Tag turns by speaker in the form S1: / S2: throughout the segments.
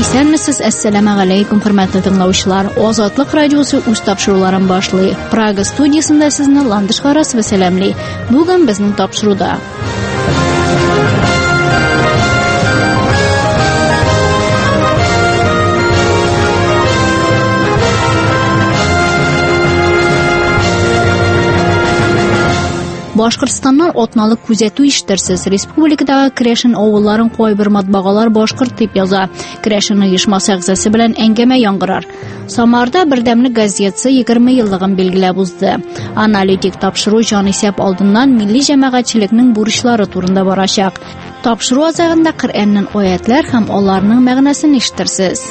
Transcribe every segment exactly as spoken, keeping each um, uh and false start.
S1: Исәнмесез, әссәламу алейкум, хөрмәтле тыңлаучылар. Азатлык радиосы үз тапшыруларын башлый. Прага студиясында сезне Ландыш Харасова сәламлый. Бүген безнең тапшыруда Башкортстаннан атналык күзәтү иштерсез. Республикадагы Крешин авылларын кайбер матбагалар башкорт дип яза. Крешин оешмасы әгъзасы белән әңгәмә яңгырар. Самарда бердәмлек газетасы егерме еллыгын билгеләп узды. Аналитик тапшыру җанисәп алдыннан милли җәмәгатьчелекнең бурычлары турында барачак. Тапшыру азагында Коръәннән аятлар һәм аларның мәгънәсен иштерсез.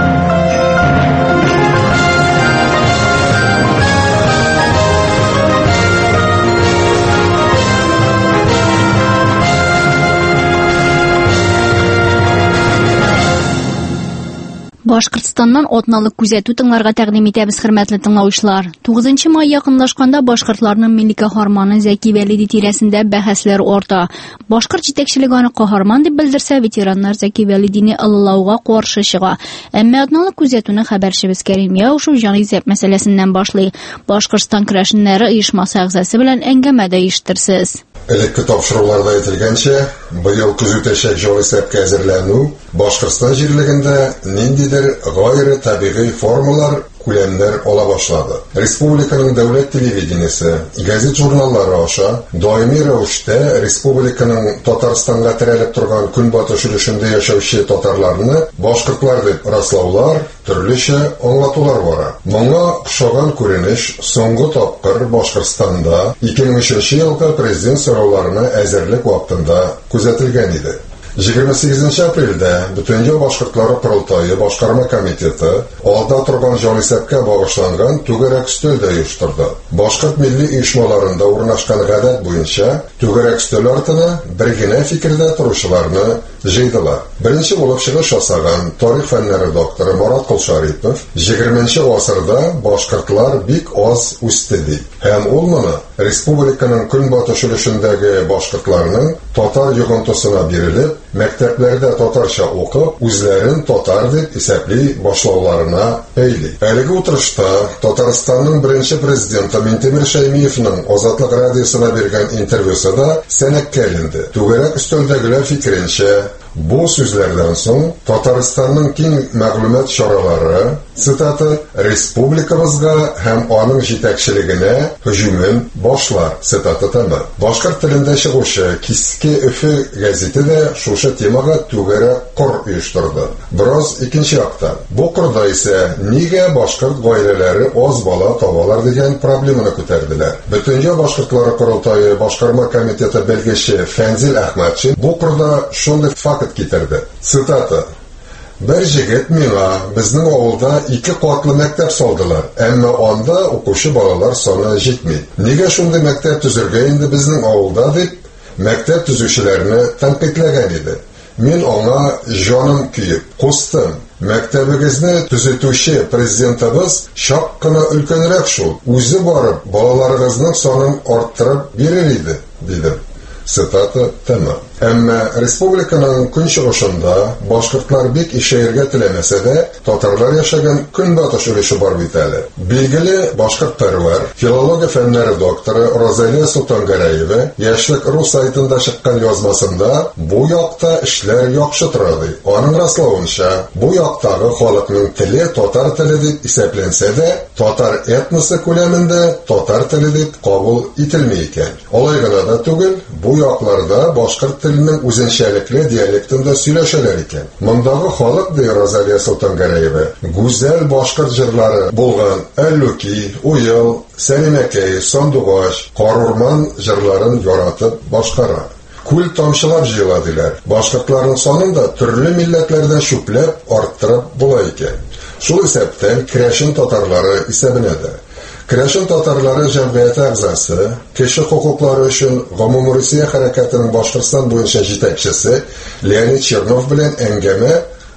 S1: Башкортстаннан атналык күзәтү тыңларга тәкъдим итәбез, хөрмәтле тыңлаучылар. тугызынчы май якынлашканда башкортларның милли каһарманы Зәки Вәлиди тирәсендә бәхәсләр арта. Башкорт җитәкчелеге аны каһарман дип белдерсә, ветераннар Зәки Вәлидине ылылауга каршы чыга. Әмма атналык күзәтүне хәбәрчебез Кәрим Яушев җанисәп мәсьәләсеннән башлый. Башкортстан Крешиннәре оешмасы әгъзасы белән әңгәмәдә иштерсез.
S2: Элекке тапшыруларда әйтелгәнчә, быел күзәтәчәк җанисәпкә әзерләнү Башкортстан җирлегендә ниндидер гайры табигый формалар күләмнәр ала башлады. Республиканың дәүләт телевидениесе, газет-журналлары аша даими рәвештә республиканың Татарстанга терәлеп торган көнбатыш өлешендә яшәүче татарларны башкортлар дип раслаулар, төрлечә аңлатулар бара. Моңа охшаган күренеш соңгы тапкыр Башкортстанда ике мең өченче елда президент сорауларына әзерлек вакытында күзәтелгән иде. егерме сигезенче апрельдә Бөтенҗәү башкортлары корылтайы башкарма комитеты алда торган җанисәпкә багышланган түгәрәк өстәлдә оештырды. Башкорт милли оешмаларында урнашкан гадәт буенча түгәрәк өстәл артына бер генә фикердә торучыларны җыйдылар. Беренче булып чыгыш ясаган тарих фәннәре докторы Марат Кылшарипов егерменче гасырда башкортлар бик аз үсте ди. Һәм ул моны республиканың көнбатыш өлешендәге башкортларның татар йогынтысына бирелеп, мәктәпләрдә татарча укып, үзләрен татар дип исәпли башлауларына бәйли. Әлеге утырышта Татарстанның беренче президенты Минтимер Шәймиевның Азатлык радиосына биргән интервьюсында сәнәккә алынды. Түгәрәк өстәлдәгеләр фикеренчә, бу сүзләрдән соң Татарстанның киң мәгълүмат чаралары цитаты республикабызга һәм аның җитәкчелегенә һөҗүмен башлар цитаты тәмам. Башкорт телендә чыгучы Киске Өфе газеты дә шушы темага түгәрәк кор оештырды. Бераз икенче яктан, бу корда исә нигә башкорт гаиләләре аз бала табалар дигән проблеманы күтәрделәр. Бөтенҗәү башкортлары корылтайы башкарма комитеты белгече Фәнзил Әхмәтшин бу корда шундый факт китерде. Цитата: Бер җегет миңа безнең авылда ике катлы мәктәп салдылар, әмма анда укучы балалар саны җитми. Нигә шундый мәктәп төзергә инде безнең авылда дип мәктәп төзүчеләрне тәнкыйтьләгән иде. Мин аңа җаным көеп кустым. Мәктәбегезне төзетүче президентыбыз чак кына өлкәнрәк шул. Үзе барып балаларыгызның санын арттырып бирер иде, диде. Цитата тәмам. Әмма республиканың көнчыгышында башкортлар бик ишәергә теләмәсә дә, татарлар яшәгән көнбатыш өлеше бар бит әле. Билгеле башкортпәрвәр, филология фәннәре докторы Розалия Солтангәрәева яшьлек ру сайтында чыккан язмасында бу якта эшләр яхшы тора ди. Аның раславынча, бу яктагы халыкның теле татар теле дип исәпләнсә дә, татар этносы күләмендә татар теле дип кабул ителми икән. Алай гына да түгел, бу якларда башкорт теленең үзенчәлекле диалектында сөйләшәләр икән. Мондагы халык, ди Розалия Солтангәрәева, гүзәл башкорт җырлары булган Әллүки, Уел, Сәлимәкәй, Сандугач, Карурман җырларын яратып башкара. Күл тамчылап җыела диләр. Башкортларның санын да төрле милләтләрдән чүпләп арттырып була икән. Шул исәптән Крешин татарлары исәбенәдә. Крешин татарлары җәмгыяте әгъзасы, кеше хокуклары өчен Гомум Русия хәрәкәтенең Башкортстан буенча җитәкчесе Леонид Чернов белән әңгәмә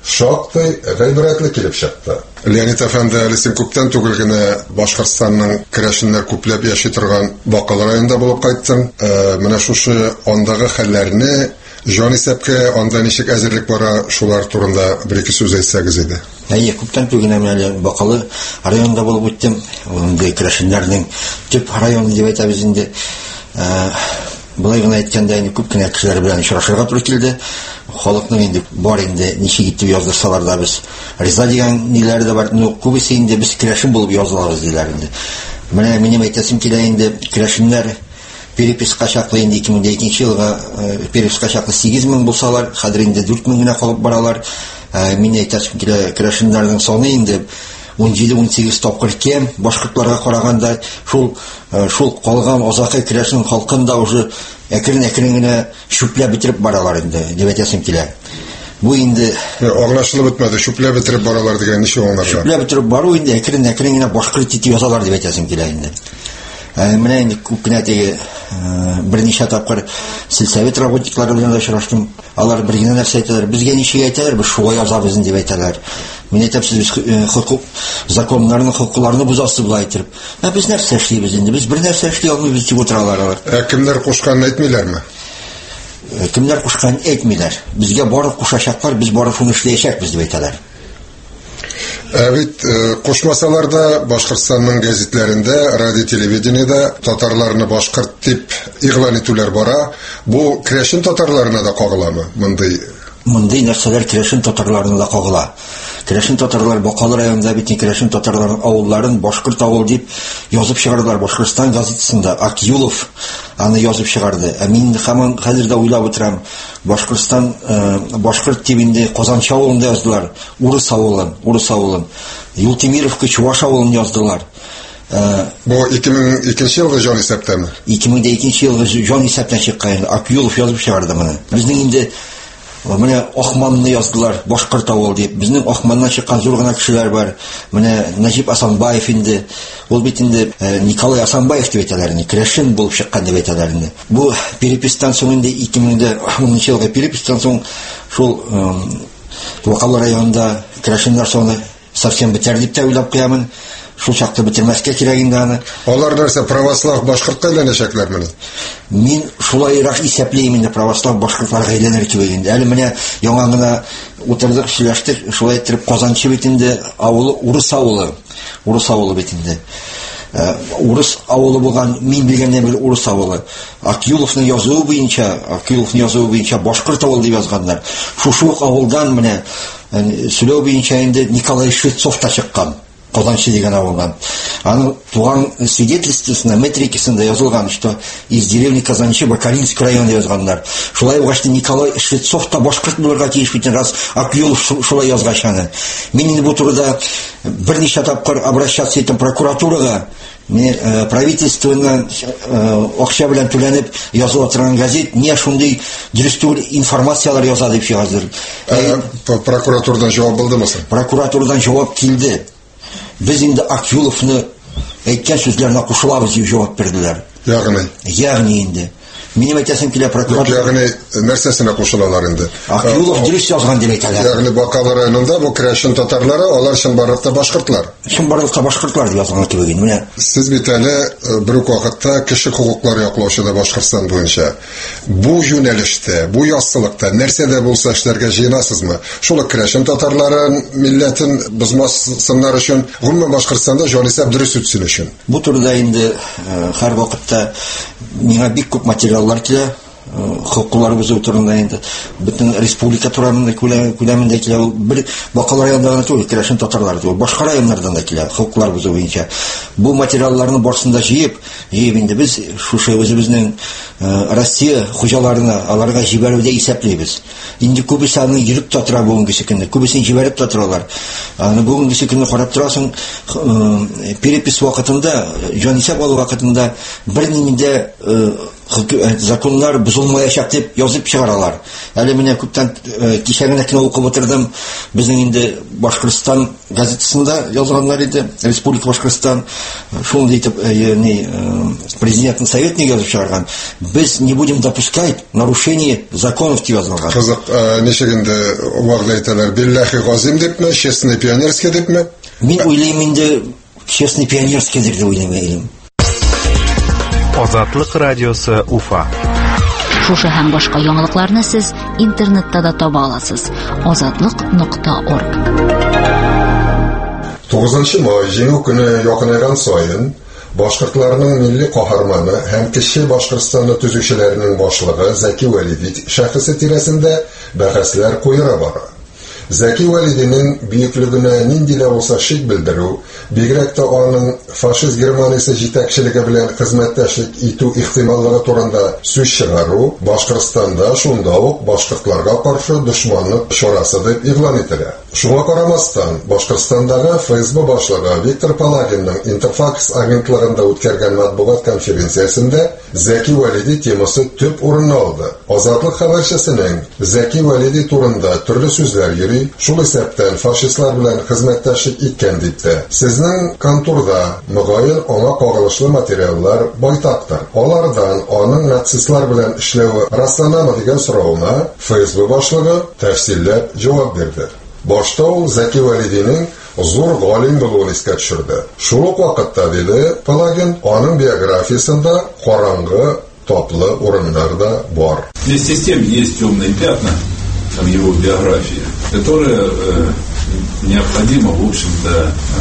S2: шактый гыйбрәтле килеп чыкты. Леонид әфәнде әле син күптән түгел генә Башкортстанның керәшеннәр күпләп яши торган Бакал районында булып кайттың. Менә шушы андагы хәлләрне җанисәпкә анда ничек әзерлек бара, шулар турында бер-ике сүз әйтсәгез иде.
S3: Әйе, күптән түгел әле Бакалы районында булып үттем. Инде керәшеннәрнең төп районы дип әйтәбез инде. Булай гына әйткәндә, инде күп кенә кешеләр белән очрашырга туры килде. Халыкның инде бар инде ничек итеп яздырсалар да без риза дигән ниләре дә бар. Ну, күбесе инде без керәшен булып язылабыз диләр инде. Менә минем әйтәсем килә инде, керәшеннәр переписка чаклы инде ике мең икенче елга переписка чаклы сигез мең булсалар, хәзер инде дүрт мең генә калып баралар. Мин әйтәсем килә, керәшеннәрнең саны инде ун җиде ун сигез тапкыр кем, башкортларга караганда шул шул калган азакы керәшен халкын да уже әкрен-әкрен генә шүпләп битереп баралар инде, дип әйтәсем килә. Бу инде
S2: аңлашылып бетмәде, шүпләп битереп баралар дигән ничек аңларга?
S3: Шүпләп битереп бару инде әкрен-әкрен генә башкорт итеп язалар дип әйтәсем килә инде. Менә инде күп кенә теге берничә тапкыр сельсовет работниклары белән очраштым. Алар бер генә нәрсә әйтәләр, безгә ничек әйтәләр, без шулай язабыз дип әйтәләр. Мин әйтәм, сез хокук законнарны, хокукларны бузасыз булай итеп. Ә без нәрсә эшлибез инде? Без бер нәрсә эшли алмыйбыз дип утыралар алар.
S2: Ә кемнәр кушканны әйтмиләрме?
S3: Кемнәр кушканны әйтмиләр. Безгә барып кушачаклар, без барып шуны эшләячәкбез дип әйтәләр.
S2: Ә бит кушмасалар да Башкортстанның гәзитләрендә, радио-телевидениедә татарларны башкорт дип игълан итүләр бара. Бу керәшен татарларына да кагыламы? Мондый
S3: Мондый нәрсәләр керәшен татарларына да кагыла. Керәшен татарлар Бакал районында бит керәшен татарларның авылларын башкорт авыл дип язып чыгардылар. Башкортстан газетасында Акюлов аны язып чыгарды. Ә мин һаман хәзер дә уйлап утырам. Башкортстан башкорт дип инде Казанча авылында яздылар. Урыс авылын, Урыс авылын. Юлтимировка Чуваш авылын яздылар.
S2: Бу ике мең икенче елгы җанисәптәме?
S3: ике мең икенче елгы җанисәптән чыккан. Акюлов язып чыгарды моны. Безнең инде менә Ахманны яздылар, башкорт авыл дип. Безнең Ахманнан чыккан зур гына кешеләр бар. Менә Нәҗип Асанбаев инде, ул бит инде Николай Асанбаев дип әйтәләр, керәшен булып чыккан дип әйтәләр инде. Бу перепистан соң инде ике мең унынчы елгы перепистан соң шул Бакал районында керәшеннәр саны совсем бетәр дип тә уйлап куямын. Шул чакта бетермәскә кирәк инде аны.
S2: Алар нәрсә, православ башкортка әйләнәчәкләрме?
S3: Мин шулайрак исәпләйм инде, православ башкортларга әйләнер кебек инде. Әле менә яңа гына утырдык, сөйләштек, шулай итеп Казанчы бит инде авылы Урыс авылы. Урыс авылы бит инде. Урыс авылы булган, мин белгәннән бер Урыс авылы. Акюловның язуы буенча, Акюловның язуы буенча башкорт авылы дип язганнар. Шушы авылдан менә сөйләү буенча инде Николай Швецов та чыккан. Казанчы дигән авылдан. Аның туган свидетельствосында, метрикасында язылган, что из деревни Казанчы Бакалинский районы язганнар. Шулай угашты Николай Швецов та башкорт булырга тиеш бит, раз Акюлов шулай язгач аны. Мин инде бу турыда берничә тапкыр обращаться итеп прокуратурага, мен правительстводан акча белән түләнеп язып отырган газет не шундый дөрес түгел информациялар яза дип яздыр.
S2: Прокуратурадан җавап булдымы?
S3: Прокуратурадан җавап килде. Без инде Акюловны әйткән сүзләренә кушылабыз дип җавап бирделәр.
S2: Ягъни,
S3: ягъни инде минем әйтәсем килә прокуратура.
S2: Ягъни нәрсәсенә кушылалар инде?
S3: Акюлов дөрес язган дип әйтәләр.
S2: Ягъни Бакал районында бу керәшен татарлары, алар чынбарлыкта башкортлар.
S3: Чынбарлыкта башкортлар дип язган кебек инде. Менә
S2: сез бит әле бер үк вакытта кеше хукуклары яклаучы да Башкортстан буенча. Бу юнәлештә, бу яссылыкта нәрсәдә булса эшләргә җыенасызмы? Шул керәшен татарларын милләтен бозмасыннар өчен, гомумән Башкортстанда җанисәп дөрес үтсен өчен.
S3: Бу турыда инде һәр вакытта миңа бик күп материаллар килә. Хокуклар бузуу турында инде бүтүн республика турамында күләмендә килә. Бер Бакал районында гына түгел, керәшен татарлар түгел, башка районнардан да килә хокуклар бузуу буенча. Бу материалларны барсында җыеп, җыеп инде без шушы үзебезнең Россия хуҗаларына, аларга җибәрүдә исәпләйбез. Инде күбесе аны йөреп тә тора бүгенге көндә, күбесен җибәреп тә торалар. Аны бүгенге көндә карап торасың, перепис вакытында, җанисәп алу вакытында бернинде законнар бозылмаячак дип язып чыгаралар. Әле менә күптән кичә генә кенә укып утырдым. Безнең инде Башкортстан газетасында язганнар иде. Республика Башкортстан шундый итеп, ягъни президентның советник язып чыгарган. Без не будем допускать нарушение законов дип язылган.
S2: Кызык, ничегенде вәгъдә итәләр? Биллахи газим дипме, честный пионерский дипме?
S3: Мин уйлыйм инде честный пионерский дип уйлыйм.
S4: Азатлык радиосы Уфа.
S1: Шушы һәм башка яңалыкларны сез интернетта да таба аласыз. азатлык нокта орг.
S2: тугызынчы май җиңү көне якынайган саен башкортларның милли каһарманы һәм кече Башкортстанны төзүчеләренең башлыгы Зәки Вәлиди шәхесе тирәсендә бәхәсләр куера бара. Зәки Вәлидинең бөеклегенә нинди дә булса шик белдерү, бигрәк тә аның фашист Германиясе җитәкчелеге белән хезмәттәшлек итү ихтималлыгы турында сүз чыгару Башкортстанда шунда ук башкортларга каршы дошманлык чарасы дип игълан ителә. Шуңа карамастан, Башкортстандагы эф эс бэ башлыгы Виктор Палагинның Интерфакс агентлыгында үткәргән матбугат конференциясендә Зәки Вәлиди темасы төп урын алды. Азатлык хәбәрчесенең Зәки Вәлиди турында төрле сүзләр йөри, шул исәптән фашистлар белән хезмәттәшлек иткән дип тә. Сезнең конторда мөгаен аңа кагылышлы материаллар байтактыр. Алардан аның нацистлар белән эшләве расланамы дигән сорауына эф эс бэ башлыгы тәфсилләп җавап бирде. Башта ул Зәки Вәлидинең зур галим булуын искә төшерде. Шул ук вакытта, диде Палагин, аның биографиясында караңгы таплы урыннар да бар.
S5: Вместе с тем есть темные пятна в его биографии, которые э, необходимо, в общем-то,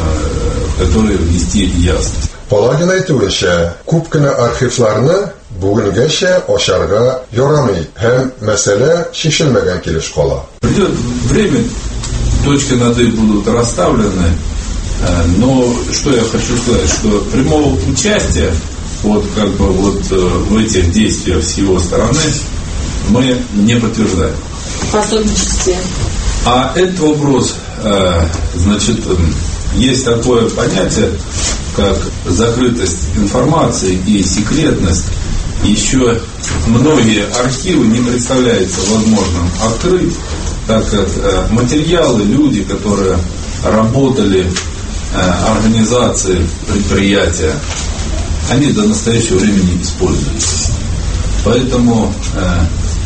S5: э, которые внести ясность.
S2: Палагин әйтүенчә, күп кенә архивларны бүгенгәчә ачарга ярамый һәм мәсьәлә шешелмәгән килеш кала.
S5: Придет время, точки над «и» будут расставлены, э, но что я хочу сказать, что прямого участия вот как бы вот э, в этих действиях с его стороны мы не подтверждаем.
S6: Пособничестве.
S5: А этот вопрос, э, значит, есть такое понятие, как закрытость информации и секретность. Еще многие архивы не представляется возможным открыть, так как э, материалы, люди, которые работали, э, организации, предприятия, они до настоящего времени используются. Поэтому э,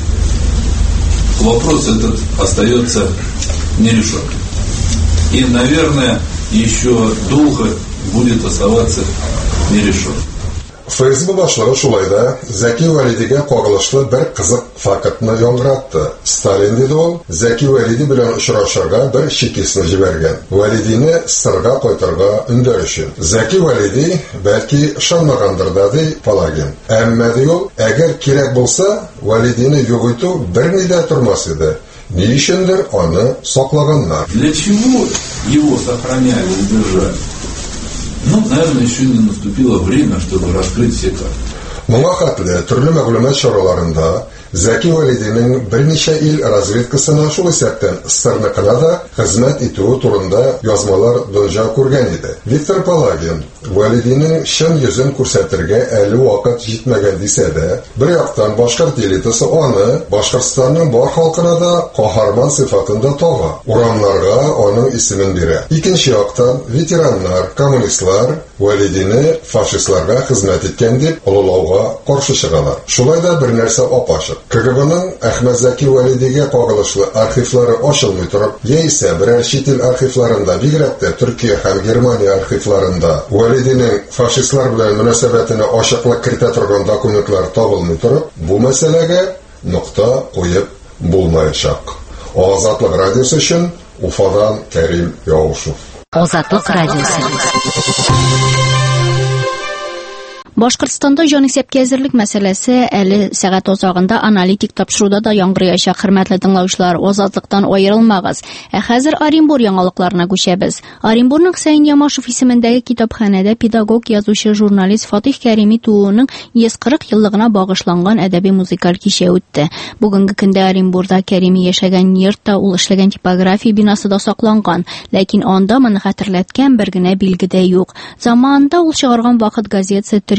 S5: вопрос этот остается нерешенным. И, наверное, еще долго будет оставаться нерешенным.
S2: эф эс бэ башлыгы шулай да Зәки Вәлидигә кагылышлы бер кызык фактны яңгыратты. Сталин, диде ул, Зәки Вәлиди белән очрашырга бер чекистны җибәргән. Вәлидине сырга кайтырга өндәр өчен. Зәки Вәлиди бәлки ышанмагандыр да, ди Палагин. Әмма ди ул, әгәр кирәк булса, Вәлидине югыту берни дә тормас иде. Ни өчендер аны саклаганнар.
S5: Для чего его сохраняли и держали? Ну, наверное, еще не наступило время, чтобы раскрыть все карты.
S2: Моңа хәтле төрле мәгълүмат чараларында Зәки Вәлидинең берничә ил разведкасына шул исәптән сырныкына да хезмәт итүе турында язмалар дөнья күргән иде. Виктор Палагин Вәлидинең чын йөзен күрсәтергә әле вакыт җитмәгән дисә дә, бер яктан башкорт элитасы аны Башкортстанның бар халкына да каһарман сыйфатында тага, урамнарга аның исемен бирә. Икенче яктан ветераннар, коммунистлар Вәлидине фашистларга хезмәт иткән дип олылауга каршы чыгалар. Шулай да бер нәрсә апачык. ка гэ бэның Әхмәт Зәки Вәлидигә кагылышлы архивлары ачылмый торып, яисә берәр чит ил архивларында, бигрәк тә Төркия һәм Германия архивларында Вәлидинең фашистлар белән мөнәсәбәтенә ачыклык кертә торган документлар табылмый торып, бу мәсьәләгә нокта куеп булмаячак. Азатлык радиосы өчен Уфадан Кәрим Яушев.
S1: Азатлык радиосы. Башкортстанда җанисәпкә әзерлек мәсьәләсе әле сәгать азагында аналитик тапшыруда да яңгыраячак. Хөрмәтле тыңлаучылар, азатлыктан аерылмагыз. Ә хәзер Оренбур яңалыкларына күчәбез. Оренбурның Хусейн Ямашев исемендәге китапханәдә педагог, язучы, журналист Фатих Кәрими тууының йөз кырык еллыгына багышланган әдәби-музыкаль кичә үтте. Бүгенге көндә Оренбурда Кәрими яшәгән йортта ул эшләгән типография бинасы да сакланган, ләкин анда моны хәтерләткән бер генә билге дә юк. Заманында ул чыгарган Вакыт газетасы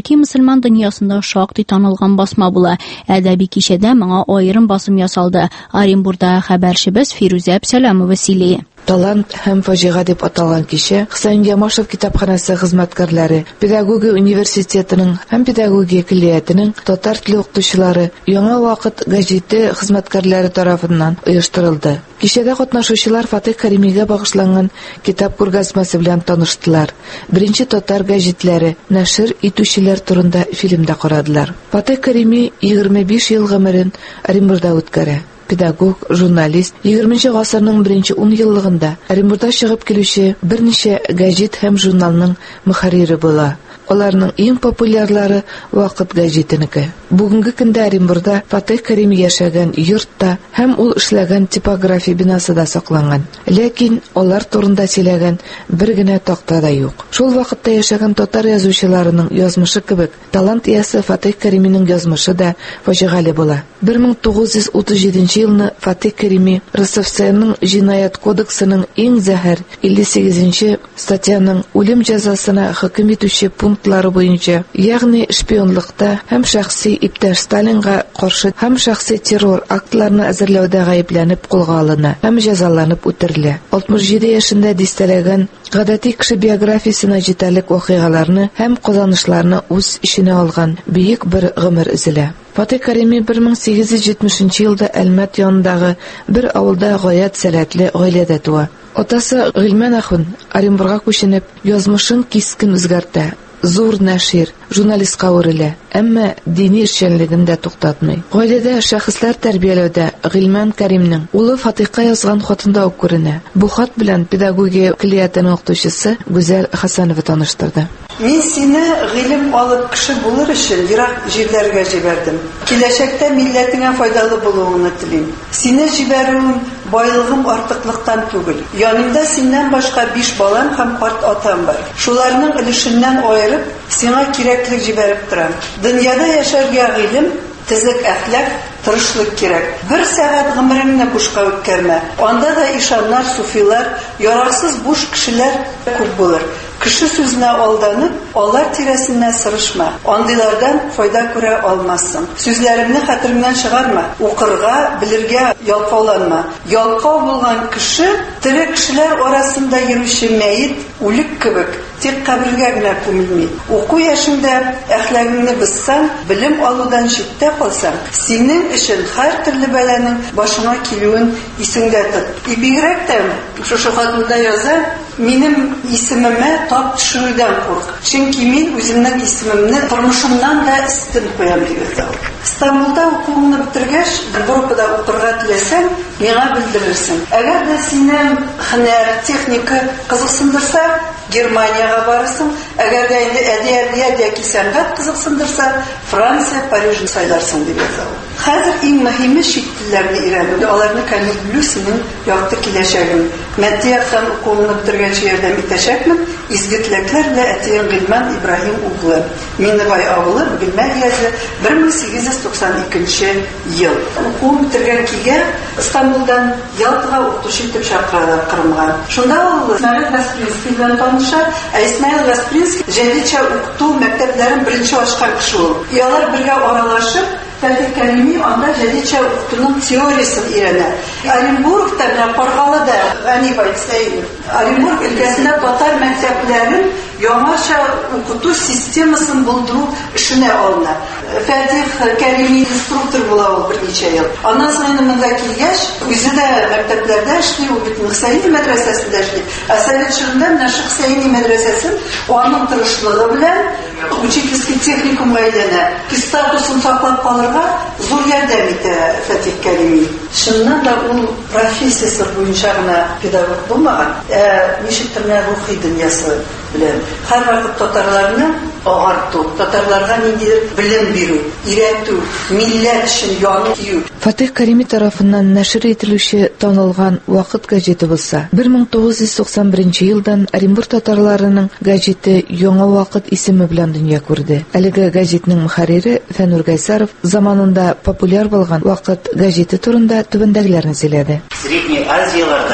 S1: Төркия мөселман дөньясында шактый танылган басма була. Әдәби кичәдә моңа аерым басым ясалды. Оренбургда хәбәрчебез Фируза Әбсәләмова сөйли.
S4: Талант һәм фаҗига дип аталган кичә Хөсәен Ямашев китапханәсе хезмәткәрләре, педагогия университетының һәм педагогия киллиятының татар теле укытучылары Яңа вакыт гәҗите хезмәткәрләре тарафыннан оештырылды. Кичәдә катнашучылар Фатих Кәримигә багышланган китап күргәзмәсе белән таныштылар. Беренче татар гәҗитләре нәшер итүчеләр турында фильмда карадылар. Фатих Кәрими егерме биш ел гомерен Оренбургда үткәрә. Педагог, журналист, егерменче гасырның беренче ун еллыгында Оренбургда чыгып килүче берничә гәҗит һәм журналның мөхәррире була. Аларның иң популярлары Вакыт гәҗитенеке. Бүгенге көндә Оренбургда Фатих Кәрими яшәгән йортта һәм ул эшләгән типография бинасы да сакланган. Ләкин алар турында сөйләгән бер генә такта да юк. Шул вакытта яшәгән татар язучыларының язмышы кебек, талант иясе Фатих Кәриминең язмышы да фаҗигале була. бер мең тугыз йөз утыз җиденче елны Фатих Кәрими РСФСРның җинаят кодексының иң зәһәр илле сигезенче статьяның үлем җәзасына хөкем итүче пунктлары буенча, ягъни шпионлыкта һәм шәхси иптәш Сталинга каршы һәм шәхси террор актларны әзерләүдә гаепләнеп кулга алына һәм җәзаланып үтерелә. алтмыш җиде яшендә дистәләгән гадәти кеше биографиясенә җитәрлек вакыйгаларны һәм казанышларны үз иченә алган бөек бер гомер өзелә. Фатих Кәрими бер мең сигез йөз җитмешенче елда Әлмәт янындагы бер авылда гаять сәләтле гаиләдә туа. Атасы Гыйльман ахун Оренбургга күченеп, язмышын кискен үзгәртә. Зур нәшир, журналистка үрелә, әмма дини эшчәнлеген дә туктатмый. Гаиләдә шәхесләр тәрбияләүдә Гыйльман Кәримнең улы Фатихка язган хатында ук күренә. Бу хат белән педагогия киллиятының укытучысы Гүзәл Хәсәнова таныштырды.
S6: Мин сине гыйлем алып кеше булыр өчен ерак җирләргә җибәрдем. Киләчәктә милләтеңә файдалы булуыңны телим. Сине җибәрүем байлыгым артыклыктан түгел. Янымда синнән башка биш балам һәм карт атам бар. Шуларның өлешеннән аерып, сиңа кирәклек җибәреп торам. Дөньяда яшәргә гыйлем, тизлек, әхлак, тырышлык кирәк. Бер сәгать гомереңне бушка үткәрмә. Анда да ишаннар, суфилар, ярарсыз буш кешеләр күп булыр. Кеше сүзенә алданып, алар тирәсенә сырышма. Андыйлардан файда күрә алмассың. Сүзләремне хәтереңнән чыгарма. Укырга, белергә ялкауланма. Ялкау булган кеше тере кешеләр арасында йөрүче мәйет, үлек кебек, тик кабергә генә күмелми. Уку яшендә әхлагыңны бозсаң, белем алудан читтә калсаң, синең өчен һәр төрле бәланың башыңа килүен исеңдә тот. Бигрәк тә шушы хатында яза, минем исемемә тап төшерүдән курк. Чөнки мин үземнең исемемне тормышымнан да өстен куям дип яза. Истанбулда укуыңны бетергәч, Европада укырга теләсәң, миңа белдерерсең. Әгәр дә синең һөнәр, техника кызыксындырса, Германияга барырсың. Әгәр дә инде әдәбият яки сәнгать кызыксындырса, Франция, Парижны сайларсың дип яза. Хәзер иң мөһиме чит телләрне өйрәнү. Аларны кәмил белү синең якты киләчәгең. Мәдәнияттан укуыңны бетергәнче ярдәм итәчәкмен. Изге теләкләр белән әтием Гыйльман Ибраһим углы. Миннебай авылы, Гыйльман язы бер мең сигез йөз туксан икенче ел. Укуын бетергән кигә Истанбулдан Ялтага укытучы итеп чакыралар Кырымга. Шунда ул Исмәгыйль Гаспринский белән таныша. Исмәгыйль Гаспринский җәдидчә укыту мәктәпләрен беренче ачкан кеше ул. Ялар бергә аралашып, Фатих Кәрими анда җәдидчә укытуның теориясын өйрәнә. Оренбургта белән Каргалыда, әни Байсәев, Оренбург өлкәсендә татар мәктәпләрен яңаша укыту системасын булдыру эшенә алына. Фатих Кәрими инструктор була ул берничә ел. Аннан соң монда килгәч, үзе дә мәктәпләрдә эшли, ул бит Хөсәйни мәдрәсәсендә эшли. Ә Совет чорында менә Хөсәйни мәдрәсәсен аның тырышлыгы белән учительский техникумга әйләнә. Статусын саклап калырга зур ярдәм итә Фатих Кәрими. Шуннан да ул профессиясе буенча гына педагог булмаган, ә ничектер менә рухи дөньясы белән һәрвакыт татарларны агарту, татарларга ниндидер белем бирү, өйрәтү, милләт өчен яны кию.
S4: Фатих Кәрими тарафыннан нәшер ителүче танылган Вакыт гәҗите булса, бер мең тугыз йөз туксан беренче елдан Оренбург татарларының гәҗите Яңа вакыт исеме белән дөнья күрде. Әлеге гәҗитнең мөхәррире Фәнур Гайсаров заманында популяр булган Вакыт гәҗите турында түбәндәгеләрне сөйләде.
S7: Средней Азияларда,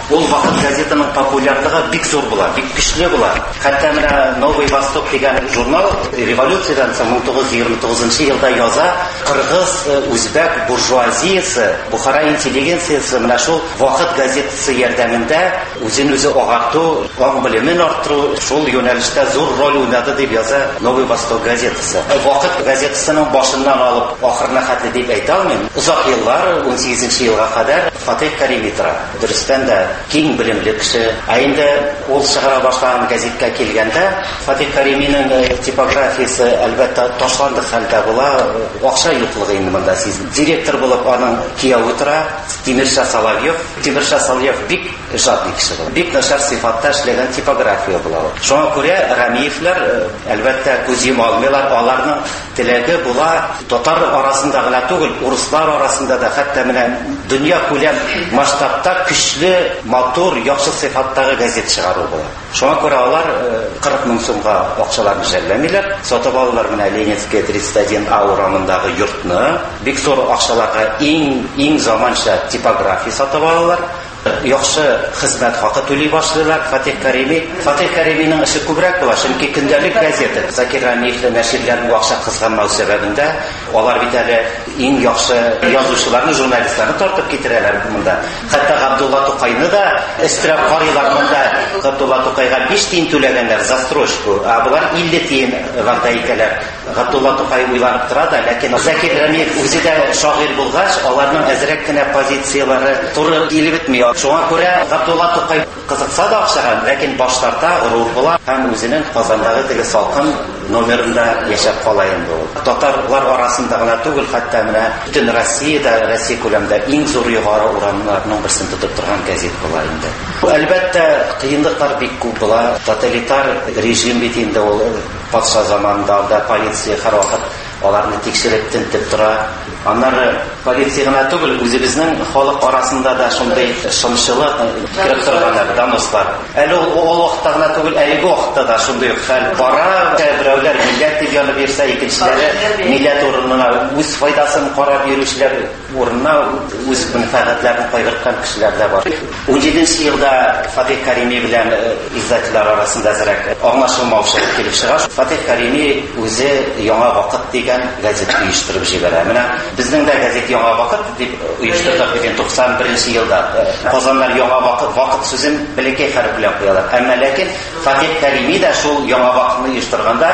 S7: ул вакыт газетаның популярлыгы бик зур була, бик көчле була. Хәтта менә Новый Восток дигән журнал революциядән соң мең тугыз йөз егерме тугызынчы елда яза, кыргыз, үзбәк буржуазиясе, Бухара интеллигенциясе менә шул вакыт газетасы ярдәмендә үзен үзе агарту, аңлы белемен арттыру, шул юнәлештә зур роль уйнады дип яза Новый Восток газетасы. Вакыт газетасының башыннан алып ахырына хәтле дип әйтә алмыйм. Узак еллар, ун сигезенче елга кадәр Фатих Карими тора. Дөрестән дә киң белемле кеше. Ә инде ул чыгара башлаган газеткә килгәндә, Фатих Кариминың типографиясе әлбәттә ташланды хәлдә була. Акча юклыгы инде монда сиз. Директор булып аның киявы тора, Тимирша Соловьев. Тимирша Соловьев бик жадный кеше була. Бик начар сыйфатта эшләгән типография була. Шуңа күрә Рамиевләр әлбәттә күз йома алмыйлар. Аларның теләге була татар арасында гына түгел, урыслар арасында да, хәтта менә дөнья күләм масштабта көчле, матур, яхшы сыйфаттагы газет чыгару була. Шуңа күрә алар кырык мең сумга акчаларны жәлләмиләр. Сатып алалар менә Ленинская тридцать один А урамындагы йортны. Бик зур акчаларга иң иң заманча типография сатып алалар. Яхшы хезмәт хакы түли башлыйлар. Фатих Карими, Фатих Кариминың эше күбрәк була, чөнки көндәлек газета. Закир Рамиевле нәширләрне акча кызганмау сәбәбендә алар бит әле иң яхшы язучыларны, журналистларны тартып китерәләр монда. Хәтта Габдулла Тукайны да эстрәп карыйлар монда. Габдулла Тукайга биш тиен түләгәннәр за строчку, а булар илле тиен вәгъдә итәләр. Габдулла Тукай уйланып тора да, ләкин Закир Рамиев үзе дә шагыйрь булгач, аларның әзрәк кенә позициялары туры килеп бетми. Шуңа күрә Габдулла Тукай кызыкса да акчага, ләкин баштарда горур була һәм үзенең Казандагы теге салкын номерында яшәп кала инде ул. Татарлар арасында гына түгел, хәтта менә бөтен Россиядә, Россия күләмендә иң зур югары урамнарның берсен тотып торган газет була инде. Әлбәттә, кыенлыклар бик күп була. Тоталитар режим бит инде ул патша заманында да полиция һәрвакыт аларны тикшереп тентеп тора. Аннары полиция гына түгел, үзебезнең халык арасында да шундый шымчылык кирәк торганнар, дамослар. Әле ул вакытта гына түгел, әлеге вакытта да шундый хәл бара. Берәүләр милләт дип янып йөрсә, икенчеләре милләт урынына үз файдасын карап йөрүчеләр урынына үз мәнфәгатьләрен кайгырткан кешеләр дә бар. ун җиденче елда Фатих Карими белән иҗатчылар арасында зирәк аңлашылмаучылык килеп чыга. Фатих Карими үзе Яңа вакыт дигән газет оештырып җибәрә. Менә безнең дә газет Яңа вакыт дип оештырдык дигән туксан беренче елда. Казаннар Яңа вакыт, вакыт сүзен бәләкәй хәреф белән куялар. Әмма ләкин Фатих Карими дә шул Яңа вакытны оештырганда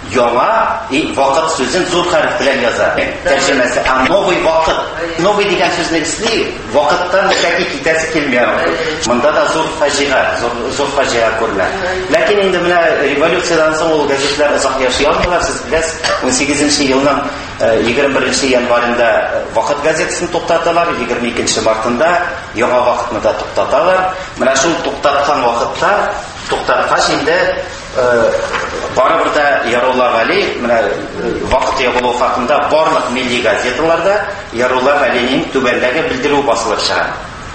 S7: яңа и вакыт сүзен зур хәреф белән яза. Тәрҗемәсе новый вакыт. Новый дигән сүзне эсли, вакыттан ничәки китәсе килми. Монда да зур фаҗига, зур зур фаҗига күренә. Ләкин инде менә революциядән соң ул газетлар озак яши алмыйлар. Сез беләсез, ун сигезенче елның егерме беренче январында Вакыт газетасын туктаталар, егерме икенче мартында Яңа вакытны да туктаталар. Менә шул туктаткан вакытта туктаткач инде барыбер да Ярулла Вали менә вакыт ябылу хакында барлык милли газеталарда Ярулла Валинең түбәндәге белдерү басылып чыга.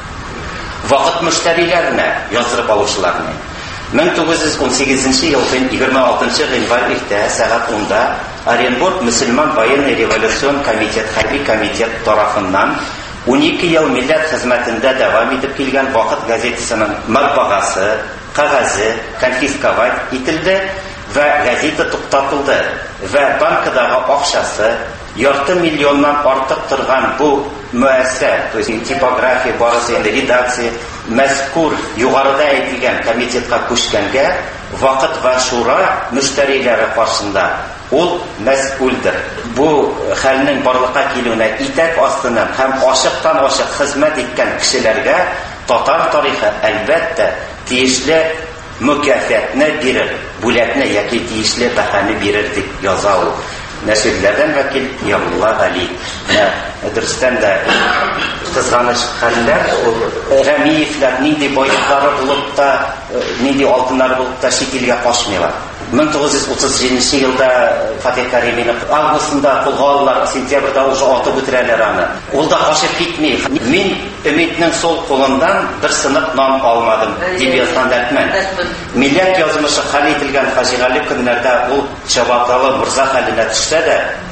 S7: Вакыт мөштәриләренә яздырып алучыларны мең тугыз йөз ун сигезенче елның егерме алтынчы гыйнвар иртә сәгать унда Оренбург мөселман военный революцион комитет, хәрби комитет тарафыннан ун ике ел милләт хезмәтендә дәвам итеп килгән Вакыт газетасының матбагасы, кәгазе конфисковать ителде ва газета туктатылды ва банкадагы акчасы ярты миллионнан артык торган бу мөәссәсә, то есть типография, барысы инде редакция, мәзкур югарыда әйтелгән комитетка күчкәнгә Вакыт ва Шура мөштәриләре каршында ул мәс'улдыр. Бу хәлнең барлыкка килүенә итәк астыннан һәм ачыктан-ачык хезмәт иткән кешеләргә татар тарихы әлбәттә тиешле мөкафәтне бирер, бүләкне яки тиешле бәһаны бирер дип яза ул. Нәширләрдән вәкил Ярулла Вали. Дөрестән дә кызганыч хәлләр, Рамиевләр нинди байлыклары булып та, нинди алтыннары булып та шикелгә кашмыйлар. мең тугыз йөз утыз җиденче елда Фатих Каримине августында кулга алалар, сентябрьдә уже атып үтерәләр аны. Ул да кашып китми. Мин Өмитнең сол кулындан бер сынык нан алмадым дип язган дәтмен. Милләт язмышы хәл ителгән фаҗигале көннәрдә ул чабаталы мурза хәленә төшсә дә,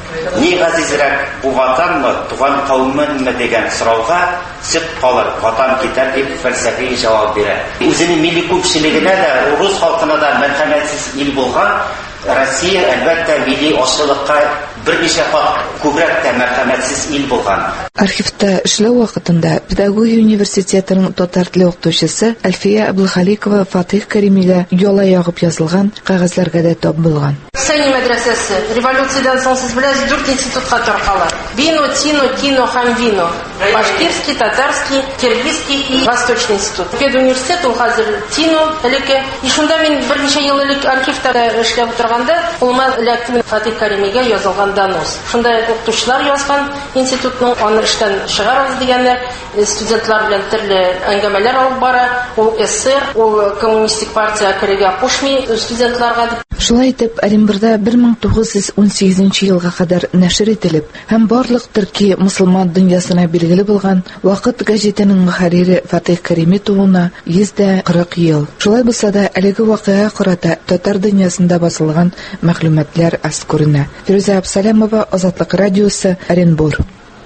S7: Ни газизрәк бу ватанмы, туган кавыммы дигән сорауга сөт калыр, ватан китәр дип фәлсәфи җавап бирә. Үзенең милли күпчелегенә дә, урыс халкына да мәрхәмәтсез ил булган Россия әлбәттә милли ашлыкка берничә кат күбрәк тә мәрхәмәтсез ил булган.
S4: Архивта эшләү вакытында педагогия университетының татар теле укытучысы Әлфия Абдулхаликова Фатих Кәримигә яла ягып язылган кагазларга да тап булган.
S8: Сәни мәдрәсәсе революциядән соң сез беләсез дүрт институтка таркала. Бино, Тино, Кино һәм Вино. Башкирский, татарский, киргизский и восточный институт. Педуниверситет ул хәзер Тино элеке. И шунда мин берничә ел элек архивта эшләп торганда, улма электр Фатих Кәримигә язылган донос. Шунда укытучылар язган институтның аны эштән чыгарабыз дигәннәр, студентлар белән төрле әңгәмәләр алып бара. Ул эсэр, ул коммунистик партия керегә кушмый студентларга.
S4: Шулай итеп, Оренбурда бер мең тугыз йөз ун сигезенче елга кадәр нәшер ителеп, һәм барлык төрки мөселман дөньясына билгеле булган Вакыт гәҗитенең мөхәррире Фатих Кәрими тууына йөз кырык ел. Шулай булса да, әлеге вакыйга карата татар дөньясында басылган мәгълүматлар аз күренә. Фируза Абсалямова, Азатлык радиосы, Оренбур.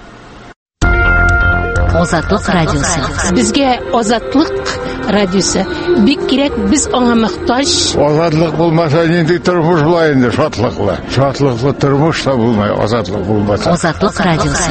S9: Азатлык радиосы. Безгә Азатлык радиосы бик кирәк, без аңа мохтаҗ.
S10: Азатлык булмаса, нинди тормыш була инде, шатлыклы. Шатлыклы тормыш та булмай, азатлык булмаса.
S9: Азатлык радиосы.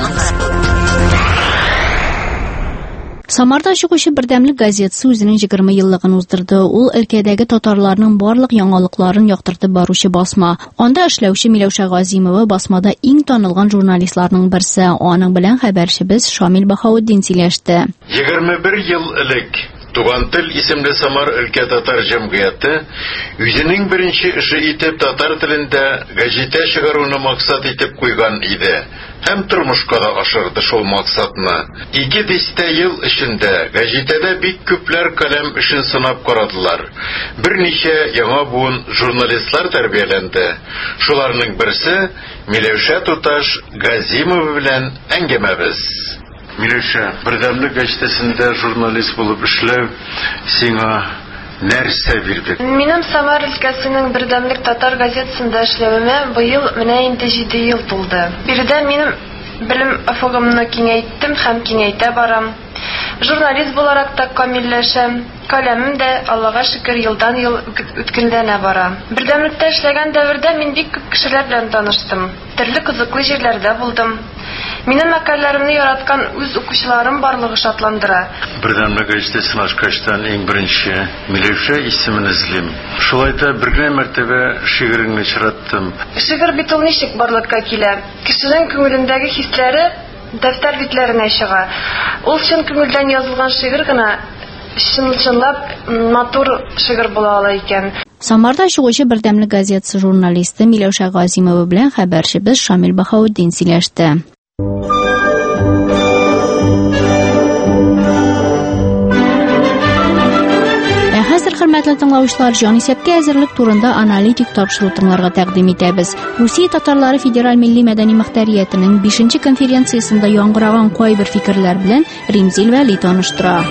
S1: Самарда чыгучы Бердәмлек газетасы үзенең егерме еллыгын уздырды. Ул өлкәдәге татарларның барлык яңалыкларын яктыртып баручы басма. Анда эшләүче Миләүшә Газимова басмада иң танылган журналистларның берсе. Аның белән хәбәрчебез Шамил Баһаутдин сөйләште.
S11: егерме бер ел элек Туган тел исемле Самар өлкә татар җәмгыяте үзенең беренче эше итеп татар телендә гәҗитә чыгаруны максат итеп куйган иде. Һәм тормышка да ашырды шул максатны. Ике дистә ел эчендә гәҗитәдә бик күпләр каләм эшен сынап карадылар. Берничә яңа буын журналистлар тәрбияләнде. Шуларның берсе Миләүшә Туташ Газимова белән әңгәмәбез. Миләүшә, Бердәмлек газетасында журналист булып эшләү сиңа нәрсә бирде?
S12: Минем Самар өлкәсенең Бердәмлек татар газетасында эшләвемә быел менә инде җиде ел тулды. Биредә минем белем афыгымны киңәйттем һәм киңәйтә барам. Журналист буларак та камилләшәм. Каләмем дә, Аллага шөкер, елдан ел үткенләнә бара. Бердәмлектә эшләгән дәвердә мин бик күп кешеләр белән таныштым. Төрле кызыклы җирләрдә булдым. Минем мәкаләләремне яраткан үз укучыларым барлыгы шатландыра.
S11: Бердәмлек газетасын ачкачтан иң беренче Миләүшә исемен эзлим. Шулай да бер генә мәртәбә шигыреңне чираттым.
S12: Шигырь бит ул ничек барлыкка килә? Кешенең күңелендәге хисләре дәфтәр битләренә чыга. Ул чын күңелдән язылган шигырь гына чын-чынлап матур шигырь була ала икән.
S1: Самарда чыгучы Бердәмлек газетасы журналисты Миләүшә Газимова белән хәбәрчебез Шамил Баһаутдин сөйләште. Хәзер хөрмәтле тыңлаучылар, җанисәпкә әзерлек турында аналитик тапшыру тыңларга тәкъдим итәбез. Русия татарлары федераль милли мәдәни мөхтәрияtenең бишенче конференциясында яңгыраган кайбер фикерләр белән Римзил Вәли таныштыра.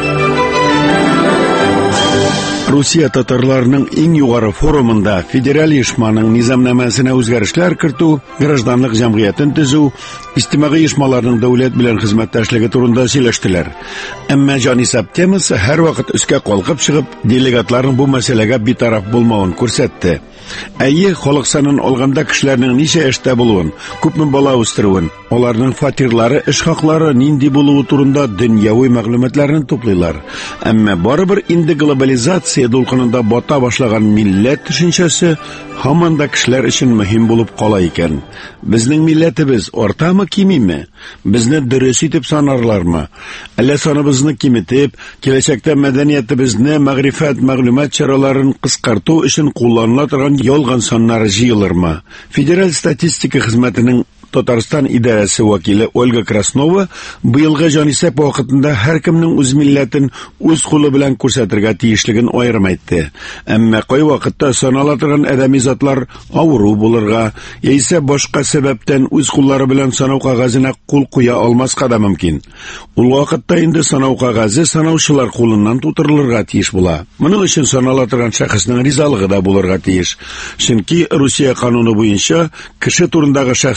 S13: Русия татарларының иң югары форумында федераль оешманың низамнамәсенә үзгәрешләр кертү, гражданлык җәмгыятен төзү, иҗтимагый оешмаларның дәүләт белән хезмәттәшлеге турында сөйләштеләр. Әмма җанисәп темасы һәрвакыт өскә калкып чыгып, делегатларның бу мәсьәләгә битараф булмавын күрсәтте. Әйе, халык санын алганда кешеләрнең ничә эштә булуын, күпме бала үстерүен, аларның фатирлары, эш хаклары нинди булуы турында дөньяви мәгълүматларны туплыйлар. Әмма барыбер инде глобализация дулкынында бата башлаган милләт төшенчәсе һаман да кешеләр өчен мөһим булып кала икән. Безнең милләтебез артамы, кимиме? Безне дөрес итеп санарлармы? Әллә саныбызны киметеп, киләчәктә мәдәниятебезне, мәгърифәт, мәгълүмат чараларын кыскарту өчен кулланыла торган ялган саннар җыелырмы? Федераль статистика хезмәтенең Татарстан идарәсе вәкиле Ольга Краснова быелгы җанисәп вакытында һәркемнең үз милләтен үз кулы белән күрсәтергә тиешлеген аерым әйтте. Әмма кай вакытта санала торган адәми затлар авыру булырга, яисә башка сәбәптән үз куллары белән санау кагазына кул куя алмаска да мөмкин. Ул вакытта инде санау кагазы санаучылар кулыннан тутырылырга тиеш була. Моның өчен санала торган шәхеснең ризалыгы да булырга тиеш. Чөнки Русия кануны буенча кеше турындагы шәхси мәгълүматлар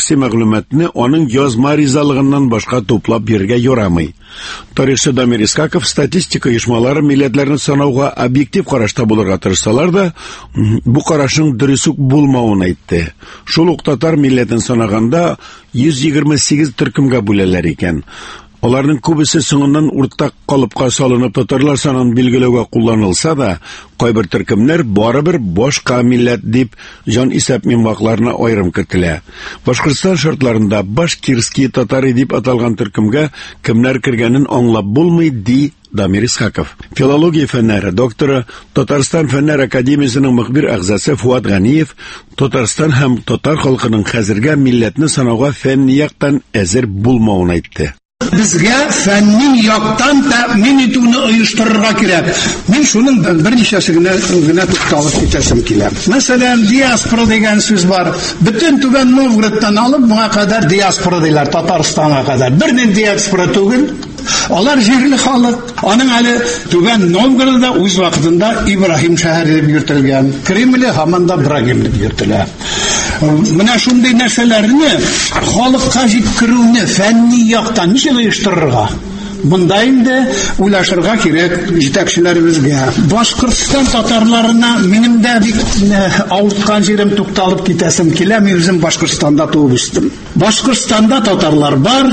S13: мәгълүматны аның язма ризалыгыннан башка туплап бирергә ярамый. Тарихчы Дамир Исхаков статистика оешмалары милләтләрне санауга объектив карашта булырга тырышсалар да, бу карашның дөрес үк булмавын әйтте. Шул ук татар милләтен санаганда йөз егерме сигез төркемгә бүләләр икән. Аларның күбесе соңыннан уртак калыпка салынып татарлар санын билгеләүгә кулланылса да, кайбер төркемнәр барыбер башка милләт дип җан исәп мимвакларына аерым кертелә. Башкортстан шартларында башкирский татары дип аталган төркемгә кемнәр кергәнен аңлап булмый, ди Дамир Исхаков. Филология фәннәре докторы, Татарстан фәннәр академиясенең мөхбир әгъзасы Фуат Ганиев Татарстан һәм татар халкының хәзергә милләтне санауга фәнни яктан әзер булмавын әйтте.
S14: Безгә фәнни яктан тәэмин итүне оештырырга кирәк. Мин шуның берничәсенә генә тукталып китәсем килә. Мәсәлән, диаспора дигән сүз бар. Бөтен Түбән Новгородтан алып моңа кадәр диаспора диләр, Татарстанга кадәр. Бернең диаспора түгел. Алар җирле халык. Аның әле Түбән Новгородда үз вакытында Ибраһим шәһәре дип йөртелгән. Кремле һаман да Ибраһим дип йөртелә. Менә шундый нәрсәләрне халыкка җиткерүне фәнни яктан ничек оештырырга? Монда инде уйлашырга кирәк җитәкчеләребезгә. Башкортстан татарларына минем дә бик авырткан җирем тукталып китәсем килә. Мин үзем Башкортстанда туып үстем. Башкортстанда татарлар бар.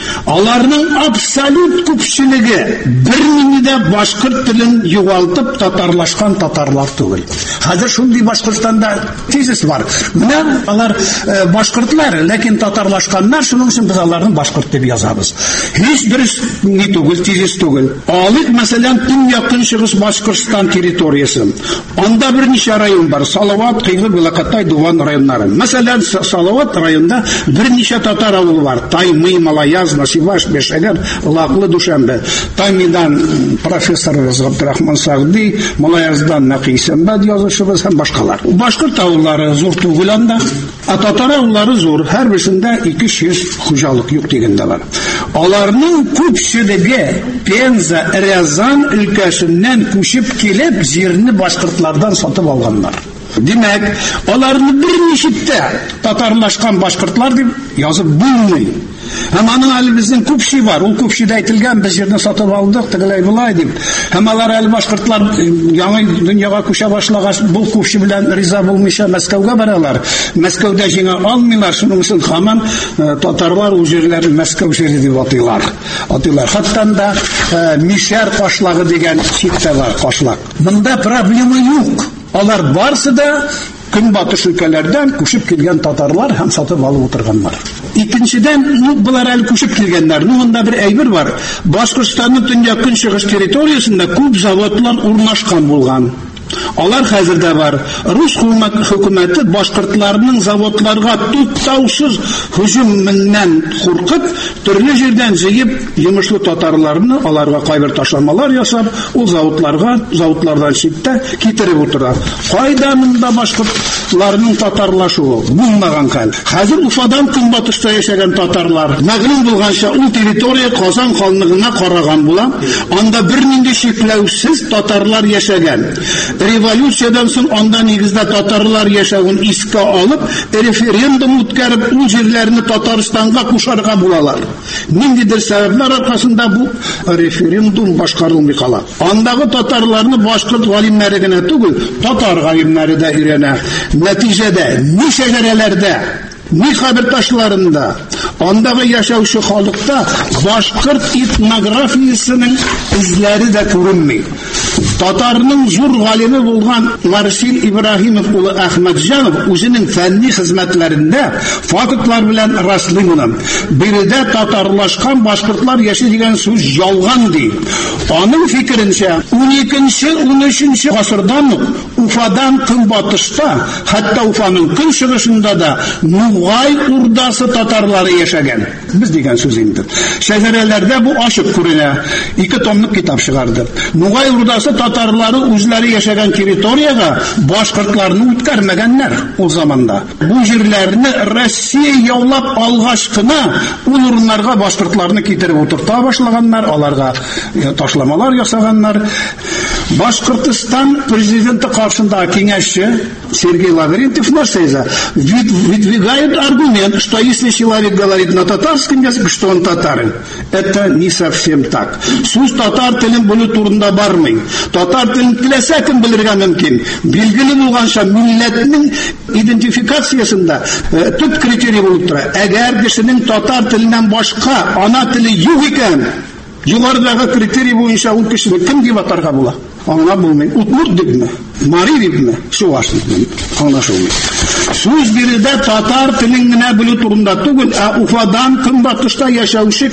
S14: Аларның абсолют күпчелеге бернинди дә башкорт телен югалтып татарлашкан татарлар түгел. Хәзер шундый Башкортстанда тезис бар. Менә алар башкортлар, ләкин татарлашканнар, шуның өчен без аларны башкорт дип язабыз. Һич дөрес түгел, тизис түгел. Алык, мәсәлән, Төньяк Көнчыгыш Башкортстан территориясы. Анда берничә район бар. Салават, Кыйгы, Белакатай, Дуван районнары. Мәсәлән, Салават районында берничә татар авылы бар. Таймый, Малаяз, Насиваш, Бешәгәр, Лаклы, Душәмбе. Таймыйдан профессор Габдрахман Сагди, Малаяздан Нәкый Сәмбәд язучыбыз һәм башкалар. Башкорт авыллары зур түгел анда, а татар авыллары зур. Һәр берсендә ике йөз хуҗалык юк дигәндә бар. Аларның күпчелеге Пенза, Рязан өлкәсеннән күчеп килеп, җирне башкортлардан сатып алганнар. Димәк, аларны берничектә татарлашкан башкортлар дип язып булмый. Һәм аның әле безнең күпши бар. Ул күпшидә әйтелгән, без җирне сатып алдык, тегеләй булай дип. Һәм алар әле башкортлар яңа дөньяга күчә башлагач, бу күпши белән риза булмыйча Мәскәүгә баралар. Мәскәүдә җиңә алмыйлар, шуның өчен һаман татарлар үз җирләрен Мәскәү җире дип атыйлар. Атыйлар. Хәтта да Мишәр кашлагы дигән чиктә бар кашлак. Монда проблема юк. Алар барсы да көнбатыш өлкәләрдән күчеп килгән татарлар һәм сатып алып утырганнар. Икенчедән, ну булар әле күчеп килгәннәр. Ну монда бер әйбер бар. Башкортстанның Төньяк Көнчыгыш территориясендә күп заводлар урнашкан булган. Алар хәзердә бар. Рус хөкүмәте башкортларның заводларга туктаусыз һөҗүменнән куркып, төрле җирдән җыеп, йомышлы татарларны аларга кайбер ташламалар ясап, ул заводларга, заводлардан читтә китереп утыра. Кайда монда башкортларның татарлашуы? Булмаган хәл. Хәзер Уфадан көнбатышта яшәгән татарлар, мәгълүм булганча, ул территория Казан ханлыгына караган була. Анда бернинди чикләүсез татарлар яшәгән. Революциyadan соң анда нигездә татарлар яшәвен искә алып, референдум үткәреп, ул җирләрне Татарстанга кушарга булалар. Ниндидер сәбәпләр аркасында бу референдум башкарылмый кала. Андагы татарларны башкорт галимнәре генә түгел, татар галимнәре дә өйрәнә. Нәтиҗәдә ни шәһәрләрдә, ни хәбәр ташларында, андагы яшәүче халыкта башкорт этнографиясының изләре дә күренми. Татарның зур галиме булган Марсил Ибраһимов улы Әхмәтҗанов үзенең фәнни хезмәтләрендә фактлар белән раслый моны. Биредә татарлашкан башкортлар яши дигән сүз ялган ди. Аның фикеренчә, уникенче унөченче гасырдан Уфадан көнбатышта, хәтта Уфаның көнчыгышында да Нугай урдасы татарлары яшәгән. Без дигән сүз инде. Шәһәрләрдә бу ачык күренә. Ике томлык китап чыгарды. Нугай урдасы татарлары үзләре яшәгән территорияга башкортларны үткәрмәгәннәр ул заманда. Бу җирләрне Россия яулап алгач кына ул урыннарга башкортларны китереп утырта башлаганнар, аларга ташламалар ясаганнар. Башкортстан президенты каршындагы кеңесче Сергей Лаврентьев нәрсә выдвигает аргумент, что если человек говорит на татарском языке, что он татарин. Это не совсем так. Сүз татар телен белү турында бармый. Татар телен теләсә кем белергә мөмкин. Билгеле булганча милләтнең идентификациясендә төп критерий булып тора. Әгәр кешенең татар теленнән башка ана теле юк икән, югарыдагы критерий буенча ул кешене кем дип атарга була? Аңлап булмый. Утмурт дигме? Мари дигме? Шуаш дигме? Аңлашылмый. Сүз биредә татар телен генә белү турында түгел, ә Уфадан көнбатышта яшәүче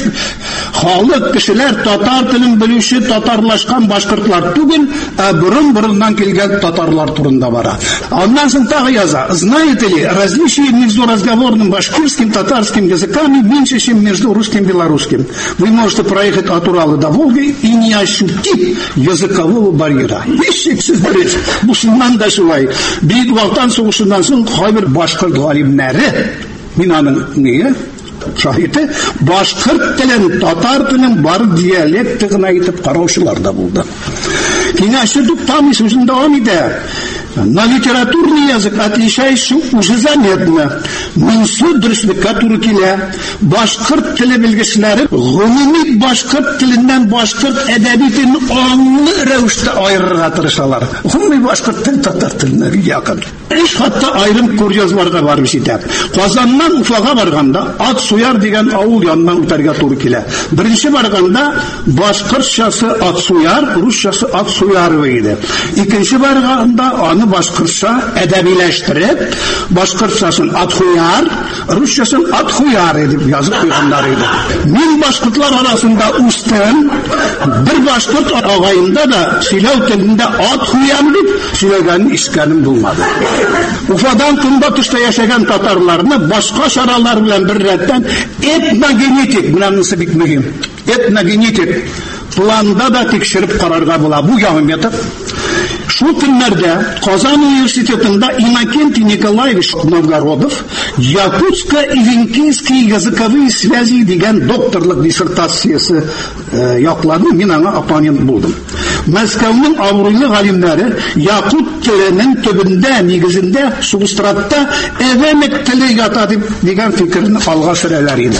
S14: халык кешеләр татар телен белүче татарлашкан башкортлар түгел, ә борын-борыннан килгән татарлар турында бара. Аннан соң тагы яза. Знаете ли, различие между разговорным башкирским, татарским языками меньше, чем между русским и белорусским. Вы можете проехать от Урала до Волги и не ощутить языкового барьера. Һичшиксез дөрес. Бу шуннан да шулай. Бөек Ватан сугышыннан соң кайбер башкорт галимнәре, мин аның нигә шаһиты, башкорт телен, татар телен бар диалекты гына итеп караучылар да булды. Кеңәшче Дуктамый сүзен дәвам итә. На литературный язык отличающий уже заметно. Монсы дөреслеккә туры килә. Башкорт теле белгечләре гомуми башкорт теленнән башкорт әдәби телен аңлы рәвештә аерырга тырышалар. Гомуми башкорт тел татар теленә якын. Эш хатта айрым курьезларга барып җитә. Казаннан Уфага барганда Атсуяр дигән авыл яныннан үтәргә туры килә. Беренче барганда башкортчасы Атсуяр, русчасы Атсуярова иде. Икенче барганда аны башкортча әдәбиләштереп, башкортчасын Атхуяр, русчасын Атхуяр дип язып куйганнар иде. Мин башкортлар арасында үстем, бер башкорт агайында да сөйләү телендә Атхуяр дип сөйләгәнне ишеткәнем булмады. Уфадан көнбатышта яшәгән татарларны башка чаралар белән бер рәттән этногенетик, менәнесе бик мөһим. Этногенетик планда да тикшереп карарга була. Бу ягым ятып. Шул көннәрдә Казан университетында Иннокентий Николаевич Новгородов якутско-ивенкийские языковые связи дигән докторлык диссертациясе яклады. Мин аңа оппонент булдым. Мәскәүнең абруйлы галимнәре якут теленең төбендә, нигезендә, субстратта эвемек теле ята дип дигән фикерне алга сөрәләр иде.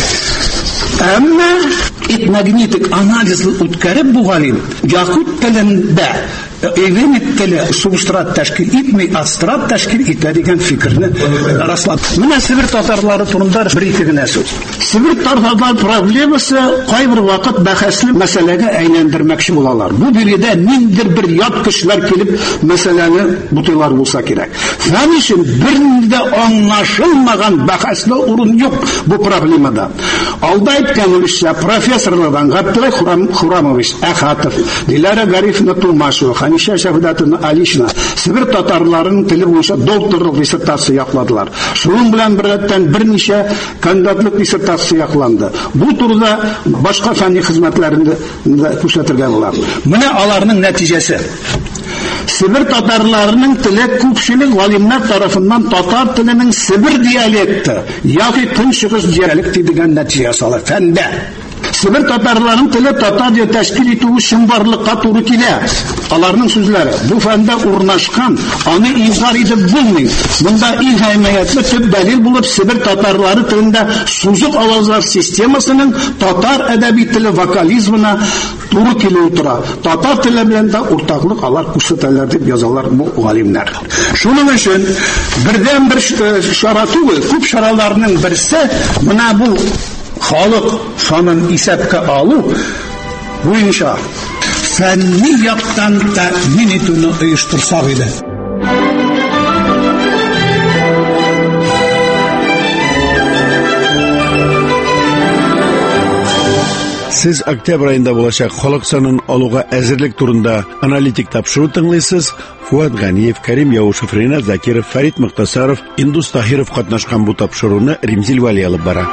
S14: Әмма этногенетик анализы үткәреп бу галим якут телендә эвемек теле субстрат тәшкил итмей, астрат тәшкил итә дигән фикерне раслады. Менә Себер татарлары турында бер-ике генә сүз. Себер татарлар проблемасы кайбер вакыт бәхәсле мәсьәләгә әйләндермәкче булалар. Бу биредә ниндидер бер ят кешеләр килеп мәсьәләне бутыйлар булса кирәк. Фән өчен бернидә аңлашылмаган бәхәсле урын юк бу проблемада. Алда әйткәнебезчә, профессорлардан Габдулла Хурамович Әхәтов, Дилара Гарифовна Тумашева, Ханиша Шәһидәтовна Алишина Себер татарларының теле буенча докторлык диссертация якладылар. Шуның белән беррәттән берничә кандидатлык диссертация якланды. Бу турыда башка фәнни хезмәтләрендә күрсәтергә була. Менә аларның нәтиҗәсе. Себер татарларының теле күпчелек галимнәр тарафыннан татар теленең Себер диалекты яки көнчыгыш диалекты дигән нәтиҗә сала фәндә. Себер татарларының теле татар дип тәшкил итү өчен барлыкка туры килә. Аларның сүзләре бу фәндә урнашкан, аны инкар итеп булмый. Монда иң әһәмиятле төп дәлил булып Себер татарлары телендә сузык авазлар системасының татар әдәби теле вокализмына туры килү тора. Татар теле белән дә уртаклык алар күрсәтәләр дип язалар бу галимнәр. Шуның өчен бердән бер шара түгел, күп шараларның берсе менә бу халык санын исәпкә алу буенча фәнни яктан тәэмин итүне оештырсак иде.
S13: Сез октябрь айында булачак халык санын алуга әзерлек турында аналитик тапшыру тыңлыйсыз. Фуат Ганиев, Карим Яушев, Ринат Закиров, Фарид Мөхтәсаров, Индус Таһиров катнашкан бу тапшыруны Римзил Вали алып бара.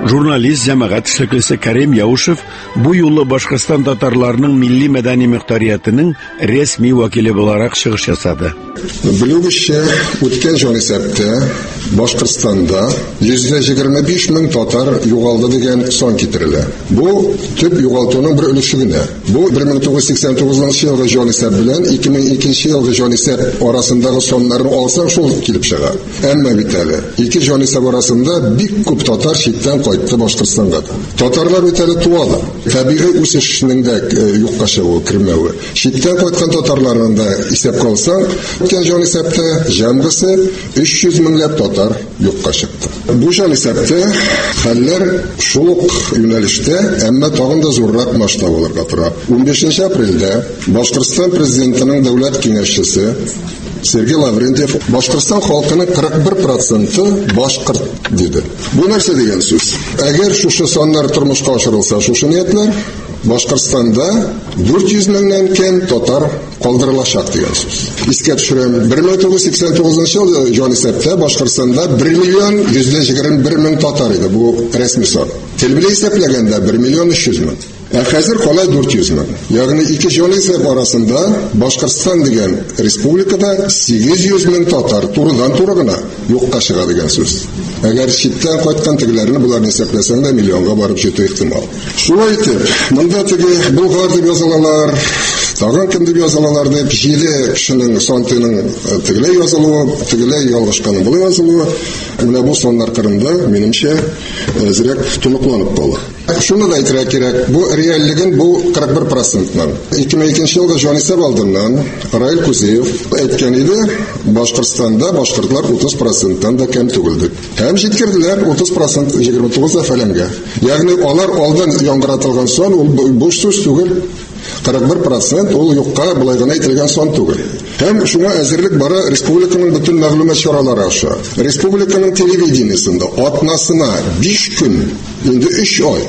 S13: Журналист, җәмәгать эшлеклесе Кәрим Яушев бу юлы Башкортстан татарларының милли мәдәни мөхтәриятының рәсми вәкиле буларак чыгыш ясады.
S2: Белүгезчә, үткән җанисәптә Башкортстанда йөз егерме биш мең татар югалды дигән сан китерелә. Бу төп югалтуның бер өлеше генә. Бу бер мең тугыз йөз сиксән тугызынчы елгы җанисәп белән ике мең икенче елгы җанисәп арасындагы саннарны алсаң, шул килеп чыга. Әмма бит әле ике җанисәп арасында бик күп татар читтән кайтты Башкортстанга. Татарлар бит әле туалар. Табигый үсешнең дә юкка чыгуы, кирмәве. Читтән кайткан татарларның да исәпкә алсаң, үткән җанисәптә җәмгысе өч йөз меңләп татар юкка чыкты. Бу җанисәптә хәлләр шул ук юнәлештә, әмма тагын да зуррак масштаб булырга тора. ун бишенче апрельдә Башкортстан президентының дәүләт киңәшчесе Сергей Лаврентьев Башкортстан халкының кырык бер проценты башкорт диде. Бу нәрсә дигән сүз? Әгәр шушы саннар тормышка ашырылса, шушы ниятler Башкортстанда дүрт йөз меңнән кем татар калдырылачак дигән сүз. Искә төшерәм, бер мең тугыз йөз сиксән тугызынчы елда җанисәптә Башкортстанда бер миллион йөз егерме бер мең татар иде. Бу рәсми сан. Тел белән исәпләгәндә бер миллион өч йөз мең. Ә хәзер калай дүрт йөз мең. Ягъни ике җанисәп арасында Башкортстан дигән республикада сигез йөз мең татар турыдан-туры гына юкка чыга дигән сүз. Әгәр читтән кайткан тегеләрне буларны исәпләсәң дә миллионга барып җитү ихтимал. Шулай итеп, монда теге Болгар дип язылалар, тагын кем дип язылалар дип җиде кешенең сантының тегеләй язылуы, тегеләй ялгышканның булы язылуы, менә бу саннар кырында минемчә зирәк тоныкланып калды. Шуны да әйтергә кирәк, бу реальлеген бу кырык бер проценттан. ике мең икенче елда җанисәп алдыннан Раил Кузеев әйткән иде, Башкортстанда башкортлар утыз проценттан да кем түгел дип. Һәм җиткерделәр утыз процент егерме тугыз фәләнгә. Ягъни алар алдан яңгыратылган сан ул буш сүз түгел. кырык бер процент ул юкка булай гына әйтелгән сан түгел. Һәм шуңа әзерлек бара республиканың бөтен мәгълүмат чаралары аша. Республиканың телевидениесында атнасына биш көн, инде өч ай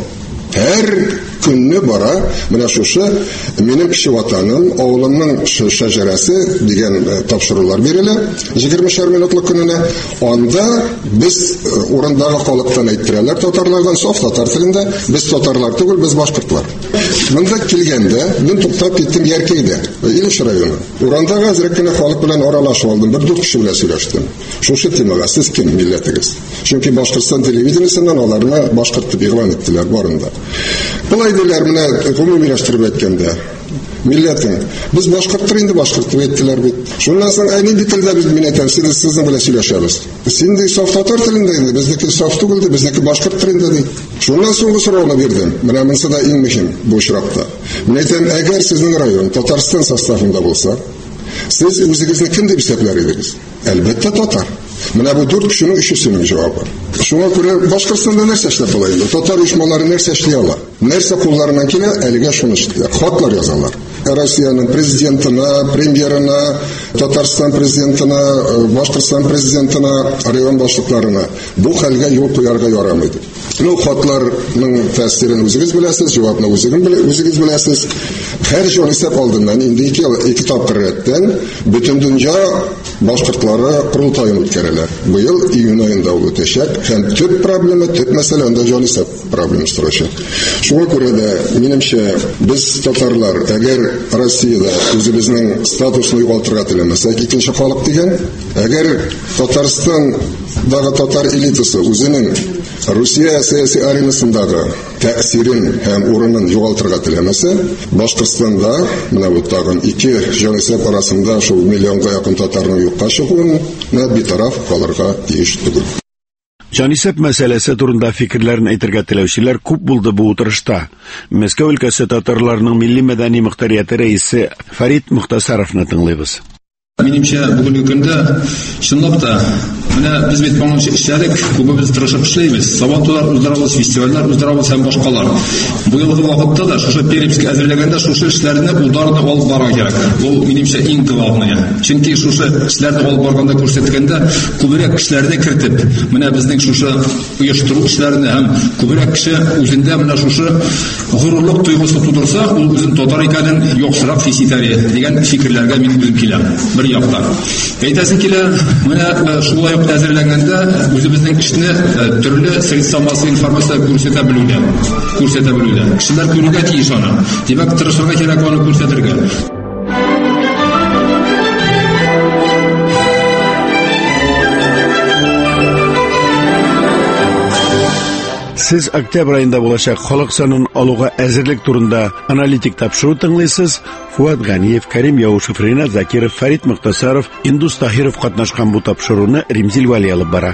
S2: һәр көнне бара, менә шушы минем кеше ватаным, авылымның шәҗәрәсе дигән тапшырулар бирелә егерме минутлык көненә. Анда без урындагы халыктан әйттерәләр, татарлардан, саф татар телендә, без татарлар түгел, без башкортлар. Монда килгәндә, мин туктап киттем Яркәйдә, Илеш районы. Урындагы әзрәк кенә халык белән аралашып алдым, бер дүрт кеше белән сөйләштем. Шушы темага сез кем, милләтегез? Чөнки Башкортстан телевидениесеннән аларны башкорт дип игълан иттеләр барында. Булай диләр, менә гомумиләштереп әйткәндә, милләтең, без башкорттыр инде, башкорт дип әйттеләр бит. Шуннан соң әни телдә без мин әйтәм, сез сезнең белән сөйләшәбез. Син ди саф татар телендә инде, безнеке саф түгел ди, безнеке башкорт телендә ди. Шуннан соң бу сорауны бирдем. Менә монысы да иң мөһим бу очракта. Мин әйтәм, әгәр сезнең район Татарстан составында булса, сез үзегезне кем дип исәпләр идегез? Әлбәттә татар. Менә бу дүрт кешенең өчесенең җавабы. Шуңа күрә Башкортстанда нәрсә эшләп була инде? Татар оешмалары нәрсә эшли ала? Нәрсә кулларыннан килә? Әлегә шуны эшлиләр. Хатлар язалар. Россиянең президентына, премьерына, Татарстан президентына, Башкортстан президентына, район башлыкларына бу хәлгә юл куярга ярамый. Ну, хатларның тәэсирен үзегез беләсез, җавапны үзегез беләсез. Һәр җанисәп алдыннан инде ике ике тапкыр рәттән бөтен дөнья башкортлары курултайын үткәрәләр. Быел июнь аенда ул үтәчәк. Һәм төп проблема, төп мәсьәлә анда җанисәп проблемасы торачак. Шуңа күрә дә минемчә без татарлар, әгәр Россиядә үзебезнең статусны югалтырга теләмәсәк, икенче халык дигән, әгәр Татарстандагы татар элитасы үзенең Русия сәяси аренасындагы тәэсирен һәм урынын югалтырга теләмәсә, Башкортстанда менә бу тагын ике җанисәп арасында шул миллионга якын татарның юкка чыгуын битараф калырга тиеш түгел.
S13: Җанисәп мәсьәләсе турында фикерләрен әйтергә теләүчеләр күп булды бу утырышта. Мәскәү өлкәсе татарларының милли мәдәни мөхтәрияте рәисе Фарид Мөхтәсаровны тыңлыйбыз.
S15: Минемчә, бүгенге көндә чынлап та менә без бит моңчы эшләрек, күбебез тырышып эшләйбез. Сабантуйлар уздырабыз, фестивальләр уздырабыз һәм башкалар. Бу елгы вакытта да шушы Пермьский әзерләгәндә шушы эшләрне улдарны алып барырга кирәк. Ул минемчә иң главное. Чөнки шушы эшләрне алып барганда күрсәткәндә күбрәк кешеләрне кертеп, менә безнең шушы оештыру эшләрне һәм күбрәк кеше үзендә менә шушы горурлык тойгысы тудырса, ул үзен татар икәнен яхшырак хис итәр дигән фикерләргә мин үзем киләм. Бер икенче якта. Әйтәсе килә, менә шулай ук әзерләнгәндә үзебезнең эшне төрле средства массовой информация күрсәтә белүдә, күрсәтә белүдә. Кешеләр күрүгә тиеш аны. Димәк, тырышырга кирәк аны күрсәтергә.
S13: Siz октябрь ayında bulacak халык санын алуга әзерлек турында аналитик тапшыру тыңлыйсыз. Фуат Ганиев, Карим Яушев, Ринат Закиров, Фарид Мөхтәсаров, Индус Таһиров катнашкан бу тапшыруны Римзил Вали алып бара.